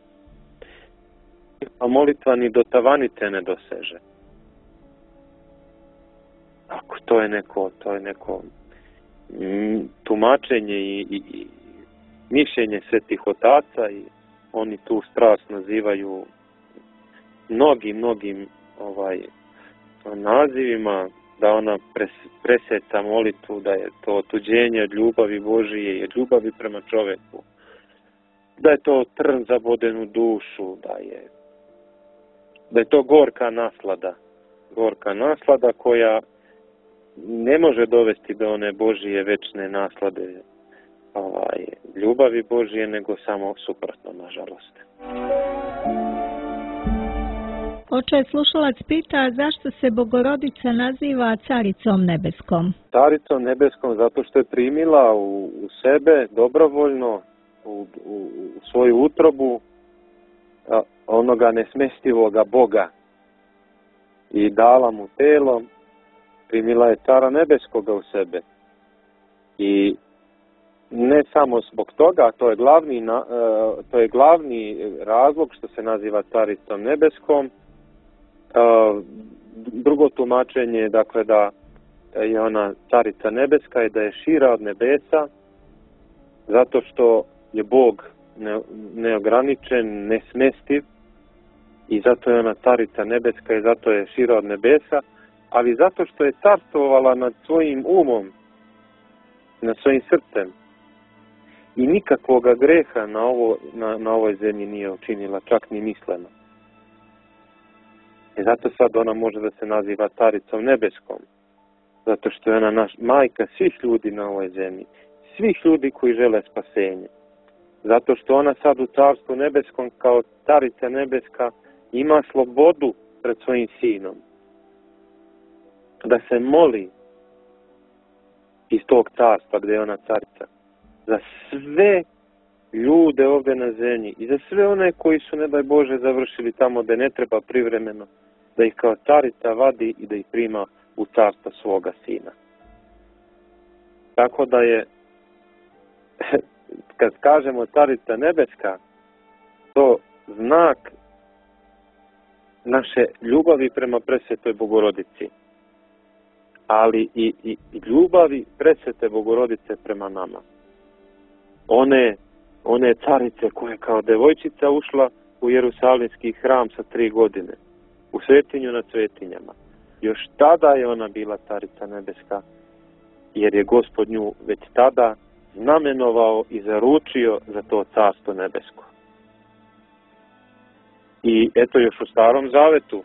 Speaker 8: a molitva ni do tavanice ne doseže. Ako to je neko tumačenje i mišljenje svetih otaca, i oni tu strast nazivaju mnogim nazivima, da ona preseca molitvu, da je to otuđenje od ljubavi Božije i od ljubavi prema čovjeku, da je to trn za bodenu dušu, da je to gorka naslada koja ne može dovesti do one Božije večne naslade, ljubavi Božije, nego samo suprotno, nažalost.
Speaker 7: Oče, slušalac pita zašto se Bogorodica naziva Caricom nebeskom?
Speaker 8: Caricom nebeskom zato što je primila u sebe dobrovoljno, u svoju utrobu, onoga nesmestivoga Boga i dala mu telo, primila je Cara nebeskoga u sebe. I ne samo zbog toga, to je glavni razlog što se naziva Caricom nebeskom. Drugo tumačenje je, dakle, da je ona Carica nebeska i da je šira od nebesa, zato što je Bog neograničen, nesmestiv, i zato je ona Carica nebeska i zato je šira od nebesa, ali zato što je carstvovala nad svojim umom, nad svojim srcem, i nikakvoga greha na ovoj zemlji nije učinila, čak ni misleno. I zato sad ona može da se naziva Caricom nebeskom, zato što je ona majka svih ljudi na ovoj zemlji, svih ljudi koji žele spasenje. Zato što ona sad u Carstvu nebeskom kao Carica nebeska ima slobodu pred svojim sinom da se moli iz tog carstva gdje je ona carica za sve ljude ovdje na zemlji i za sve one koji su, ne daj Bože, završili tamo gdje ne treba privremeno, da ih kao carica vadi i da ih prima u carstvo svoga sina. Tako da je, kad kažemo Carica nebeska, to znak naše ljubavi prema presvetoj Bogorodici, ali i ljubavi presvete Bogorodice prema nama. One carice koja je kao devojčica ušla u Jerusalimski hram sa 3 godine, u svetinju nad svetinjama. Još tada je ona bila Carica nebeska, jer je Gospod nju već tada znamenovao i zaručio za to carstvo nebesko. I eto, još u Starom Zavetu,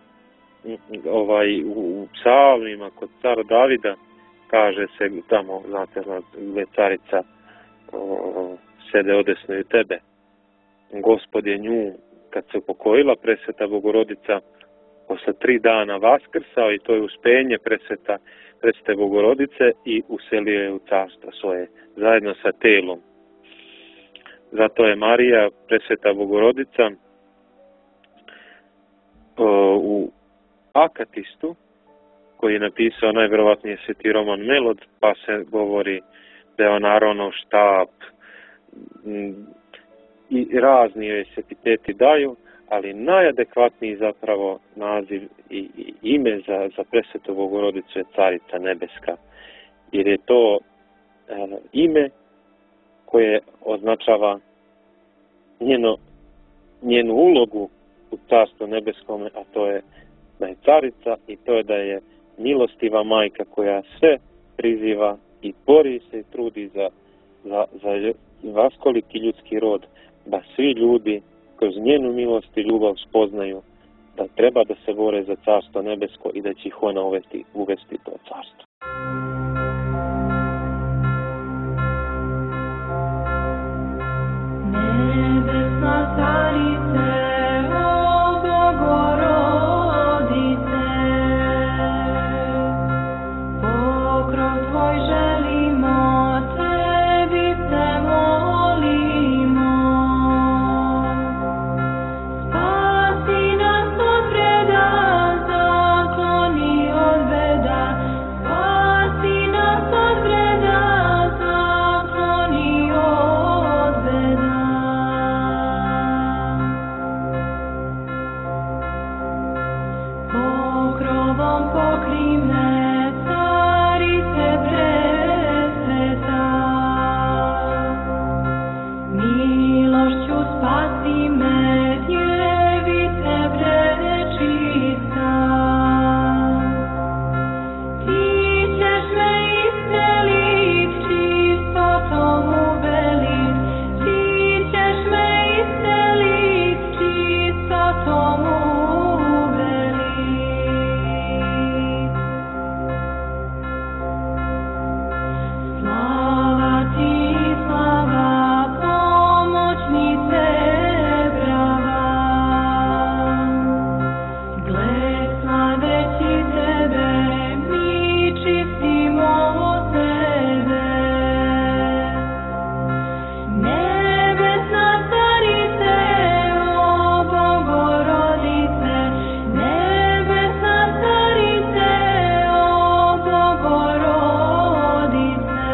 Speaker 8: u psalmima kod cara Davida, kaže se tamo, znate, gdje carica sede odesno i tebe. Gospod je nju, kad se upokojila presveta Bogorodica, posle 3 dana vaskrsao, i to je uspenje presvete Bogorodice, i uselio je u carstvo svoje, zajedno sa telom. Zato je Marija, presveta Bogorodica, u Akatistu, koji je napisao najvjerovatnije sveti Roman Melod, pa se govori da je on Aronov štab, i razni joj se epiteti daju, ali najadekvatniji zapravo naziv i ime za presvetu Bogorodicu je Carica nebeska, jer je to ime koje označava njenu ulogu u carstvu nebeskome, a to je da je carica, i to je da je milostiva majka koja sve priziva i bori se i trudi za vaskoliki ljudski rod, da svi ljudi kroz njenu milost i ljubav spoznaju da treba da se bore za carstvo nebesko i da će ih ona uvesti to carstvo.
Speaker 9: Nebesna carice, o Bogorodice, pokrov tvoj želimo, tebi se molimo. Spasi nas od vreda, zakloni od beda, spasi nas od vreda, zakloni od beda. Pokrovom pokri me, carice presveta, milošću spasi me, djevice prečista. Ti ćeš me iscelit, čistotom ubelit, ti ćeš me iscelit, čistotom ubelit. Slava ti, slava, pomoćnice brava. Gled slaveći tebe, mi čistimo sebe. Nebesna carice, o Bogorodice, nebesna carice, o Bogorodice.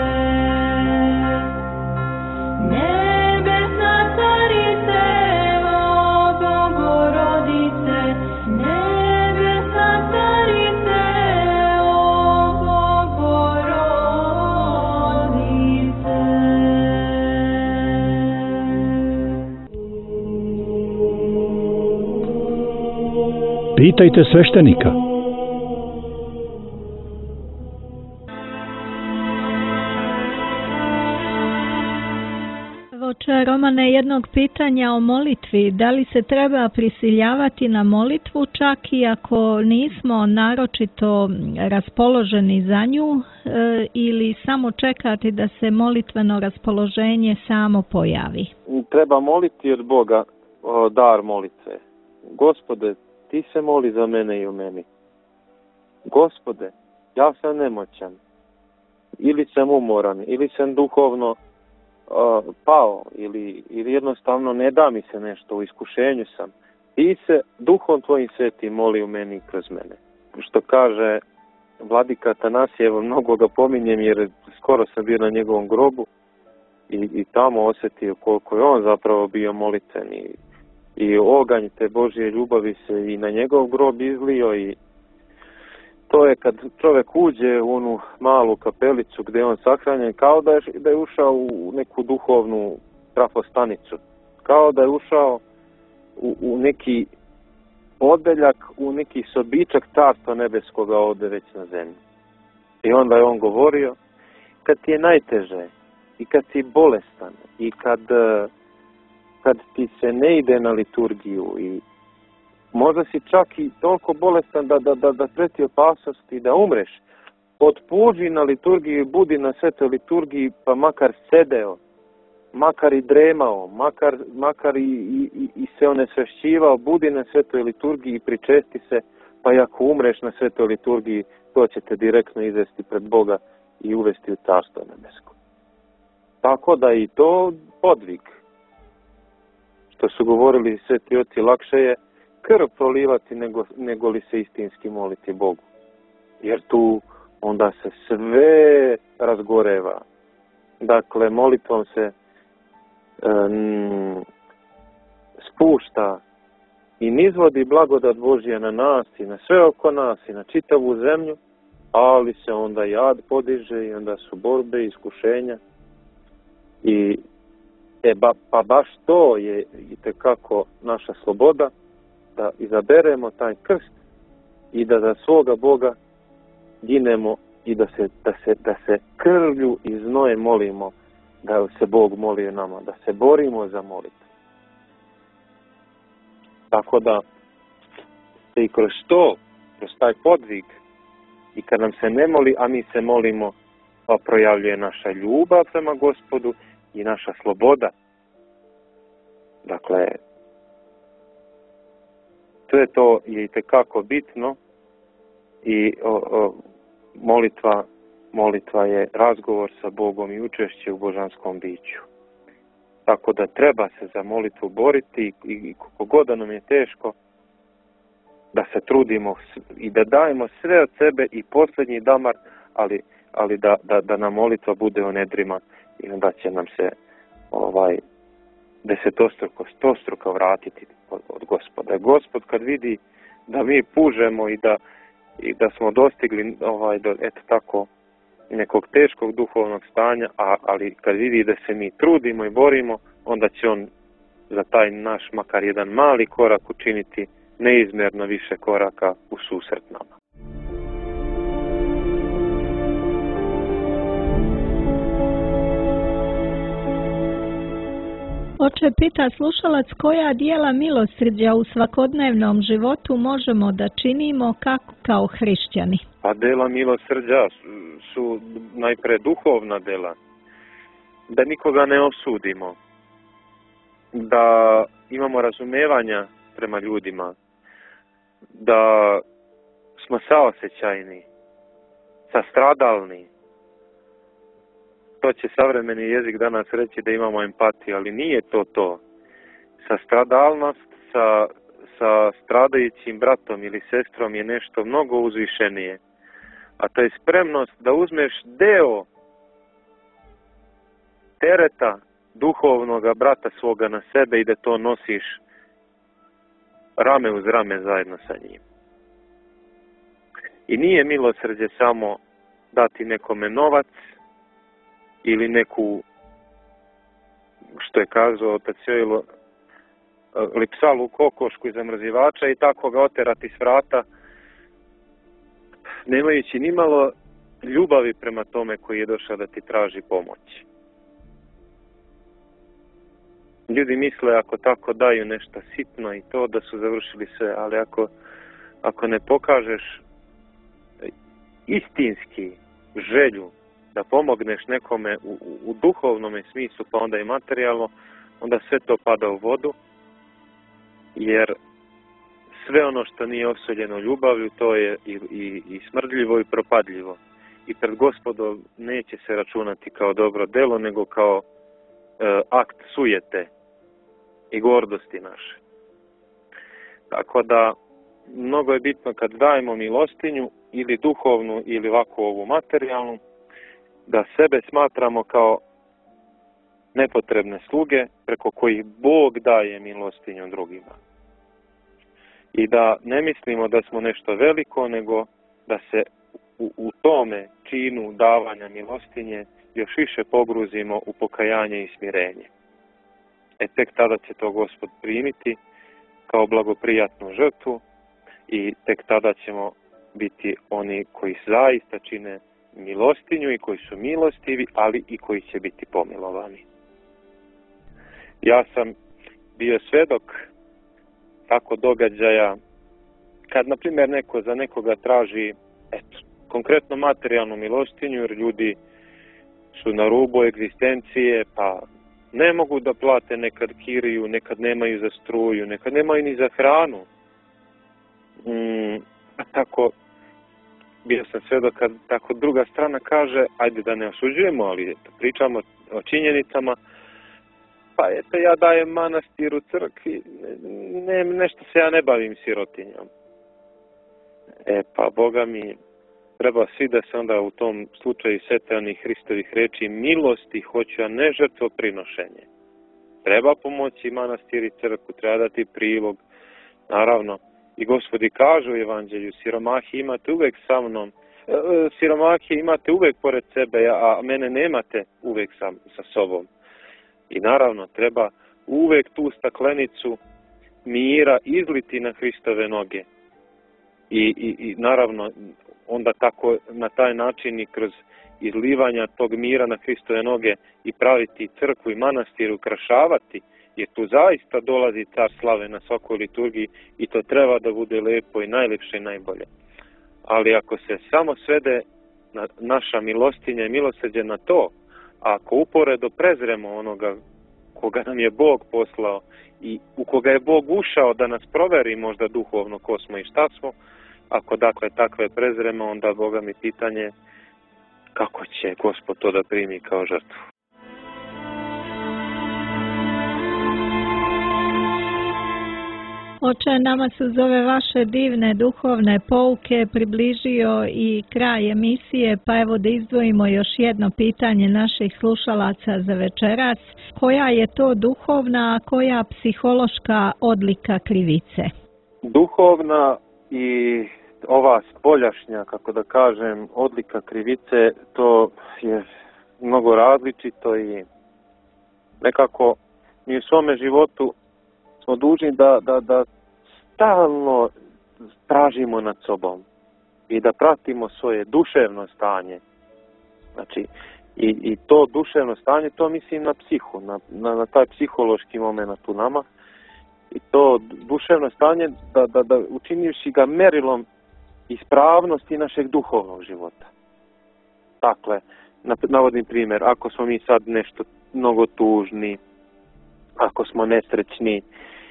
Speaker 9: Nebesna carice, o Bogorodice, nebesna carice, o Bogorodice.
Speaker 3: Pitajte sveštenika.
Speaker 7: Voče Romane, jednog pitanja o molitvi. Da li se treba prisiljavati na molitvu čak i ako nismo naročito raspoloženi za nju ili samo čekati da se molitveno raspoloženje samo pojavi?
Speaker 8: Treba moliti od Boga dar molitve. Gospode, ti se moli za mene i o meni. Gospode, ja sam nemoćan. Ili sam umoran, ili sam duhovno pao, ili jednostavno ne da mi se nešto, u iskušenju sam. Ti se duhom tvojim svetim moli u meni i kroz mene. Što kaže vladika Atanasijev, mnogo ga pominjem jer skoro sam bio na njegovom grobu i tamo osjetio koliko je on zapravo bio molitven i oganj te Božje ljubavi se i na njegov grob izlio i to je kad čovjek uđe u onu malu kapelicu gdje je on sahranjen, kao da je ušao u neku duhovnu trafostanicu. Kao da je ušao u neki odeljak, u neki sobičak carstva nebeskoga ovdje već na zemlji. I onda je on govorio, kad ti je najteže i kad si bolestan i kad ti se ne ide na liturgiju i možda si čak i toliko bolestan da preti opasnost i da umreš, otpuži na liturgiju i budi na svetoj liturgiji, pa makar sedeo, makar i dremao, makar i se onesvešćivao, budi na svetoj liturgiji i pričesti se, pa i ako umreš na svetoj liturgiji, to će te direktno izvesti pred Boga i uvesti u carstvo nebesko. Tako da i to podvig. Što su govorili sveti oci, lakše je krv prolivati nego li se istinski moliti Bogu. Jer tu onda se sve razgoreva. Dakle, molitvom se spušta i nizvodi blagodat Božja na nas i na sve oko nas i na čitavu zemlju, ali se onda jad podiže i onda su borbe i iskušenja. Pa baš to je itekako naša sloboda, da izaberemo taj krst i da za svoga Boga ginemo i da se krvlju i znojem molimo, da se Bog moli o nama, da se borimo za molitvu. Tako da se i kroz to, kroz taj podvig, i kad nam se ne moli, a mi se molimo, pa projavljuje naša ljubav prema Gospodu i naša sloboda. Dakle, sve to je itekako bitno i molitva je razgovor sa Bogom i učešće u božanskom biću. Tako da treba se za molitvu boriti i koliko god da nam je teško, da se trudimo i da dajemo sve od sebe i posljednji damar, ali da nam molitva bude u nedrima i onda će nam se stostruko vratiti od Gospoda. Gospod kad vidi da mi pužemo i da smo dostigli do tako nekog teškog duhovnog stanja, ali kad vidi da se mi trudimo i borimo, onda će on za taj naš makar jedan mali korak učiniti neizmjerno više koraka u susret nama.
Speaker 7: Oče, pita slušalac, koja dijela milosrđa u svakodnevnom životu možemo da činimo kako kao hrišćani?
Speaker 8: Pa dela milosrđa su najpre duhovna dela. Da nikoga ne osudimo. Da imamo razumevanja prema ljudima. Da smo saosjećajni, sastradalni. To će savremeni jezik danas reći da imamo empatiju, ali nije to. Sastradalnost sa stradajućim bratom ili sestrom je nešto mnogo uzvišenije. A to je spremnost da uzmeš deo tereta duhovnog brata svoga na sebe i da to nosiš rame uz rame zajedno sa njim. I nije milosrđe samo dati nekome novac ili neku, što je kazao otac Jojlo, lipsalu kokošku iz zamrzivača i tako ga oterati s vrata, nemajući nimalo ljubavi prema tome koji je došao da ti traži pomoć. Ljudi misle ako tako daju nešto sitno i to da su završili sve, ali ako ne pokažeš istinski želju da pomogneš nekome u duhovnom smislu, pa onda i materijalno, onda sve to pada u vodu, jer sve ono što nije osuđeno ljubavlju, to je i smrdljivo i propadljivo. I pred Gospodom neće se računati kao dobro delo, nego kao akt sujete i gordosti naše. Tako da, mnogo je bitno kad dajemo milostinju, ili duhovnu, ili ovako ovu materijalnu, da sebe smatramo kao nepotrebne sluge preko kojih Bog daje milostinju drugima. I da ne mislimo da smo nešto veliko, nego da se u tome činu davanja milostinje još više pogruzimo u pokajanje i smirenje. Tek tada će to Gospod primiti kao blagoprijatnu žrtvu i tek tada ćemo biti oni koji zaista čine milostinju i koji su milostivi, ali i koji će biti pomilovani. Ja sam bio svedok tako događaja kad, na primjer, neko za nekoga traži konkretno materijalnu milostinju, jer ljudi su na rubu egzistencije, pa ne mogu da plate nekad kiriju, nekad nemaju za struju, nekad nemaju ni za hranu. Tako bio sam svedok kad tako druga strana kaže, ajde da ne osuđujemo, ali pričamo o činjenicama, pa eto ja dajem manastiru, crkvi, nešto se ja ne bavim sirotinjom. Pa Boga mi, treba svi da se onda u tom slučaju sete onih Hristovih reči, milosti hoću, a ne žrtvoprinošenje. Treba pomoći manastir i crkvu, treba dati prilog, naravno. I Gospodi kaže u Evanđelju, siromahi imate uvek sa mnom, siromahi imate uvek pored sebe, a mene nemate uvek sa sobom. I naravno, treba uvek tu staklenicu mira izliti na Hristove noge. I naravno, onda tako, na taj način i kroz izlivanja tog mira na Hristove noge i praviti crkvu i manastir, ukrašavati jer tu zaista dolazi car slave na svakoj liturgiji i to treba da bude lepo i najlepše i najbolje. Ali ako se samo svede naša milostinja i milosrđe na to, ako uporedo prezremo onoga koga nam je Bog poslao i u koga je Bog ušao da nas proveri možda duhovno ko smo i šta smo, ako dakle takve prezremo, onda Boga mi pitanje kako će Gospod to da primi kao žrtvu.
Speaker 7: Oče, nama su uz ove vaše divne duhovne pouke približio i kraj emisije, pa evo da izdvojimo još jedno pitanje naših slušalaca za večeras. Koja je to duhovna, a koja psihološka odlika krivice?
Speaker 8: Duhovna i ova spoljašnja, kako da kažem, odlika krivice, to je mnogo različito i nekako mi u svome životu smo dužni da stalno tražimo nad sobom i da pratimo svoje duševno stanje. Znači, i to duševno stanje, to mislim na psihu, na taj psihološki moment u nama. I to duševno stanje da učinivši ga merilom ispravnosti našeg duhovnog života. Dakle, navodim primjer, ako smo mi sad nešto mnogo tužni, ako smo nesrećni,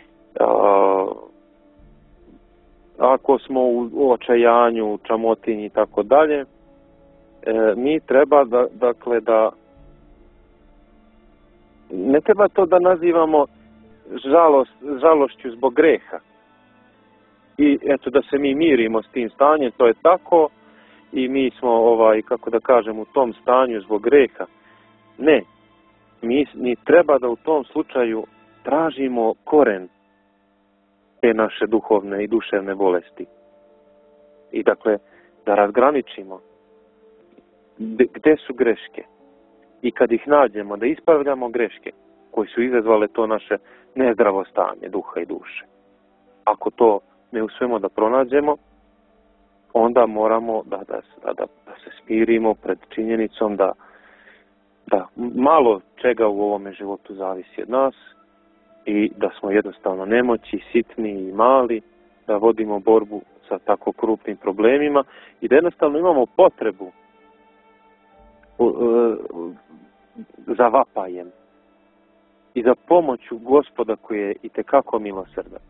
Speaker 8: ako smo u očajanju, u čamotinji i tako dalje, mi treba da ne treba to da nazivamo žalošću zbog greha. I eto da se mi mirimo s tim stanjem, to je tako i mi smo kako da kažem u tom stanju zbog greha. Ne, mi treba da u tom slučaju tražimo koren te naše duhovne i duševne bolesti. I dakle, da razgraničimo gde su greške i kad ih nađemo, da ispravljamo greške koje su izazvale to naše nezdravo stanje duha i duše. Ako to ne uspemo da pronađemo, onda moramo da se smirimo pred činjenicom da malo čega u ovome životu zavisi od nas i da smo jednostavno nemoći, sitni i mali, da vodimo borbu sa tako krupnim problemima i da jednostavno imamo potrebu za vapajem i za pomoću Gospoda koji je itekako milosrdan.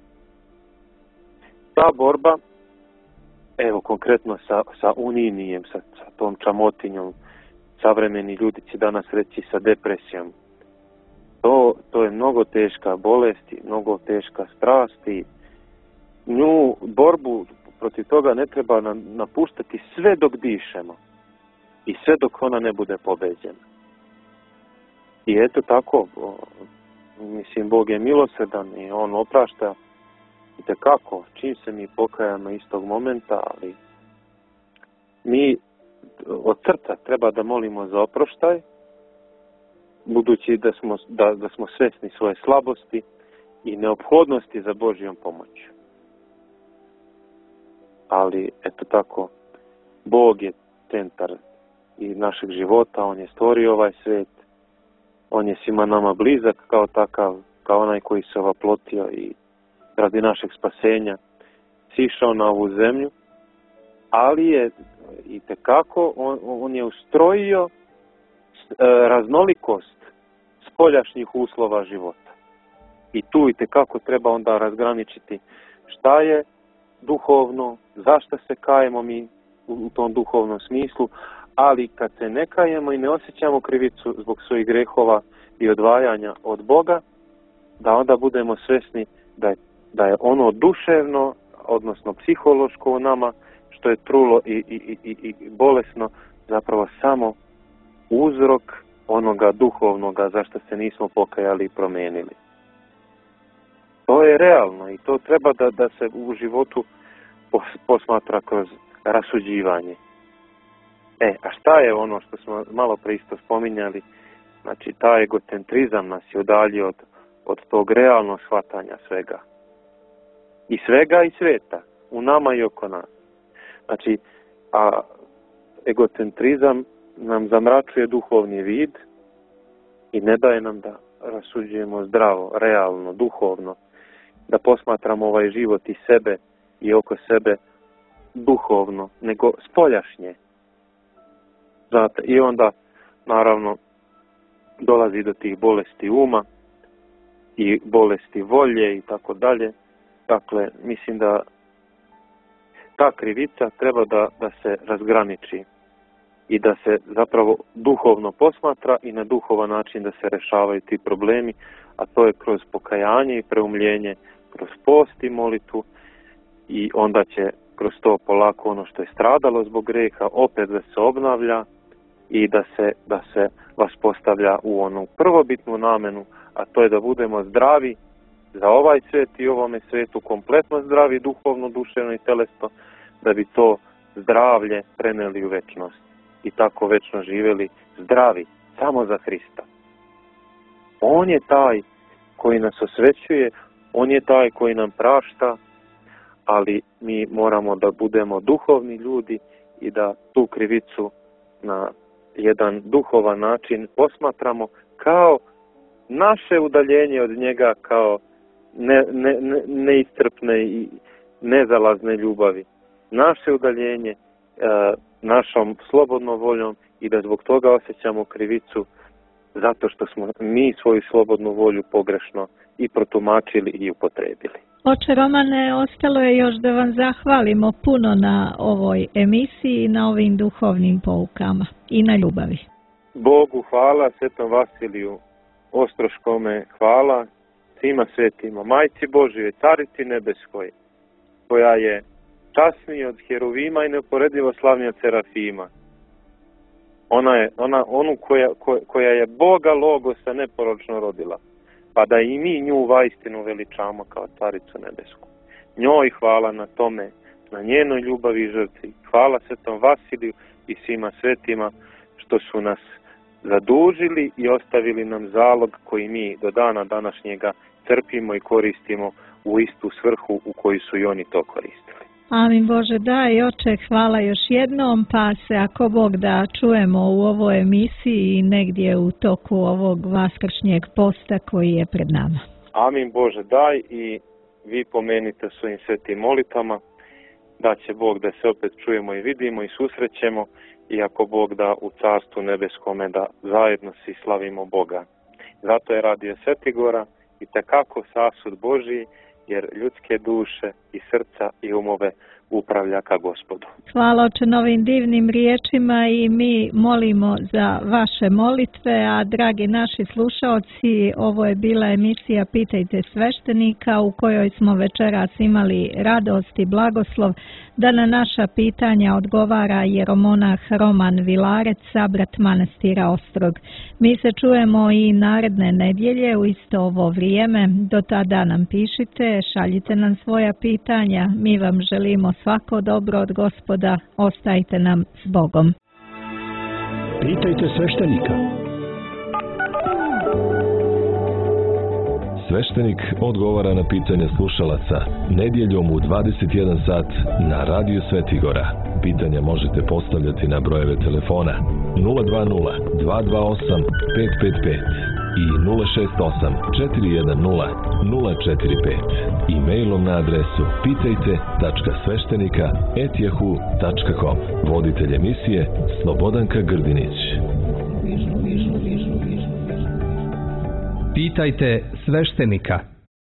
Speaker 8: Ta borba, evo konkretno sa uninijem, sa tom čamotinjom, savremeni ljudi će danas reći sa depresijom, to je mnogo teška bolest i mnogo teška strast i nju borbu protiv toga ne treba napuštati sve dok dišemo i sve dok ona ne bude pobeđena. I eto tako, mislim, Bog je milosrdan i on oprašta itekako čim se mi pokajamo istog momenta, ali mi od srca treba da molimo za oproštaj, budući da smo svesni svoje slabosti i neophodnosti za Božjom pomoću. Ali eto tako, Bog je centar i našeg života, on je stvorio ovaj svet, on je svima nama blizak kao takav, kao onaj koji se ovaplotio i radi našeg spasenja sišao na ovu zemlju, ali je itekako on je ustrojio raznolikost spoljašnjih uslova života. I tu itekako treba onda razgraničiti šta je duhovno, zašto se kajemo mi u tom duhovnom smislu, ali kad se ne kajemo i ne osjećamo krivicu zbog svojih grehova i odvajanja od Boga, da onda budemo svesni da je ono duševno, odnosno psihološko u nama, što je trulo i bolesno, zapravo samo uzrok onoga duhovnoga zašto se nismo pokajali i promenili. To je realno i to treba da se u životu posmatra kroz rasuđivanje. A šta je ono što smo malo pre isto spominjali? Znači, taj egocentrizam nas je udaljio od tog realnog shvatanja svega. I svega i sveta, u nama i oko nas. Znači, a egocentrizam nam zamračuje duhovni vid i ne daje nam da rasuđujemo zdravo, realno, duhovno, da posmatramo ovaj život i sebe i oko sebe duhovno, nego spoljašnje. Znate, i onda, naravno, dolazi do tih bolesti uma i bolesti volje i tako dalje. Dakle, mislim da ta krivica treba da se razgraniči i da se zapravo duhovno posmatra i na duhovan način da se rešavaju ti problemi, a to je kroz pokajanje i preumljenje, kroz post i molitvu, i onda će kroz to polako ono što je stradalo zbog greha opet da se obnavlja i da se vas postavlja u onu prvobitnu namenu, a to je da budemo zdravi za ovaj svijet i ovome svijetu, kompletno zdravi duhovno, duševno i telesno, da bi to zdravlje preneli u večnost i tako večno živjeli zdravi samo za Hrista. On je taj koji nas osvećuje, on je taj koji nam prašta, ali mi moramo da budemo duhovni ljudi i da tu krivicu na jedan duhovan način posmatramo kao naše udaljenje od njega, kao neiscrpne i nezalazne ljubavi. Naše udaljenje našom slobodnom voljom i da zbog toga osjećamo krivicu zato što smo mi svoju slobodnu volju pogrešno i protumačili i upotrebili.
Speaker 7: Oče Romane, ostalo je još da vam zahvalimo puno na ovoj emisiji i na ovim duhovnim poukama i na ljubavi.
Speaker 8: Bogu hvala, Svetom Vasiliju Ostroškome hvala, svima svetima, Majci Božjoj, Carici Nebeskoj, koja je časnija od Heruvima i neuporedivo slavnija od Serafima. Onu koja je Boga Logosa neporočno rodila, pa da i mi nju vaistinu veličamo kao Caricu Nebesku. Njoj hvala na tome, na njenoj ljubavi i žrtvi. Hvala Svetom Vasiliju i svima svetima što su nas zadužili i ostavili nam zalog koji mi do dana današnjega crpimo i koristimo u istu svrhu u koju su i oni to koristili.
Speaker 7: Amin Bože, daj oče, hvala još jednom, pa se ako Bog da čujemo u ovoj emisiji negdje u toku ovog vaskršnjeg posta koji je pred nama.
Speaker 8: Amin Bože, daj, i vi pomenite svojim svetim molitama da će Bog da se opet čujemo i vidimo i susrećemo, i ako Bog da u Carstvu Nebeskome da zajedno svi slavimo Boga. Zato je Radio Svetigora i tekako sasud Božiji, jer ljudske duše i srca i umove upravlja ka Gospodu.
Speaker 7: Hvala oče na ovim divnim riječima i mi molimo za vaše molitve, a dragi naši slušaoci, ovo je bila emisija Pitajte sveštenika u kojoj smo večeras imali radost i blagoslov da na naša pitanja odgovara jeromonah Roman Vilarec, sabrat manastira Ostrog. Mi se čujemo i naredne nedjelje u isto ovo vrijeme. Do tada nam pišite, šaljite nam svoja pitanja. Mi vam želimo svako dobro od Gospoda. Ostajte nam s Bogom.
Speaker 3: Pitajte sveštenika.
Speaker 1: Sveštenik odgovara na pitanja slušalaca nedjeljom u 21 sat na Radio Svetigora. Pitanja možete postavljati na brojeve telefona 020 228 555 i 068 410 045 i mailom na adresu pitajte.sveštenika@yahoo.com. Voditelj emisije Slobodanka Grdinić.
Speaker 2: Pitajte sveštenika.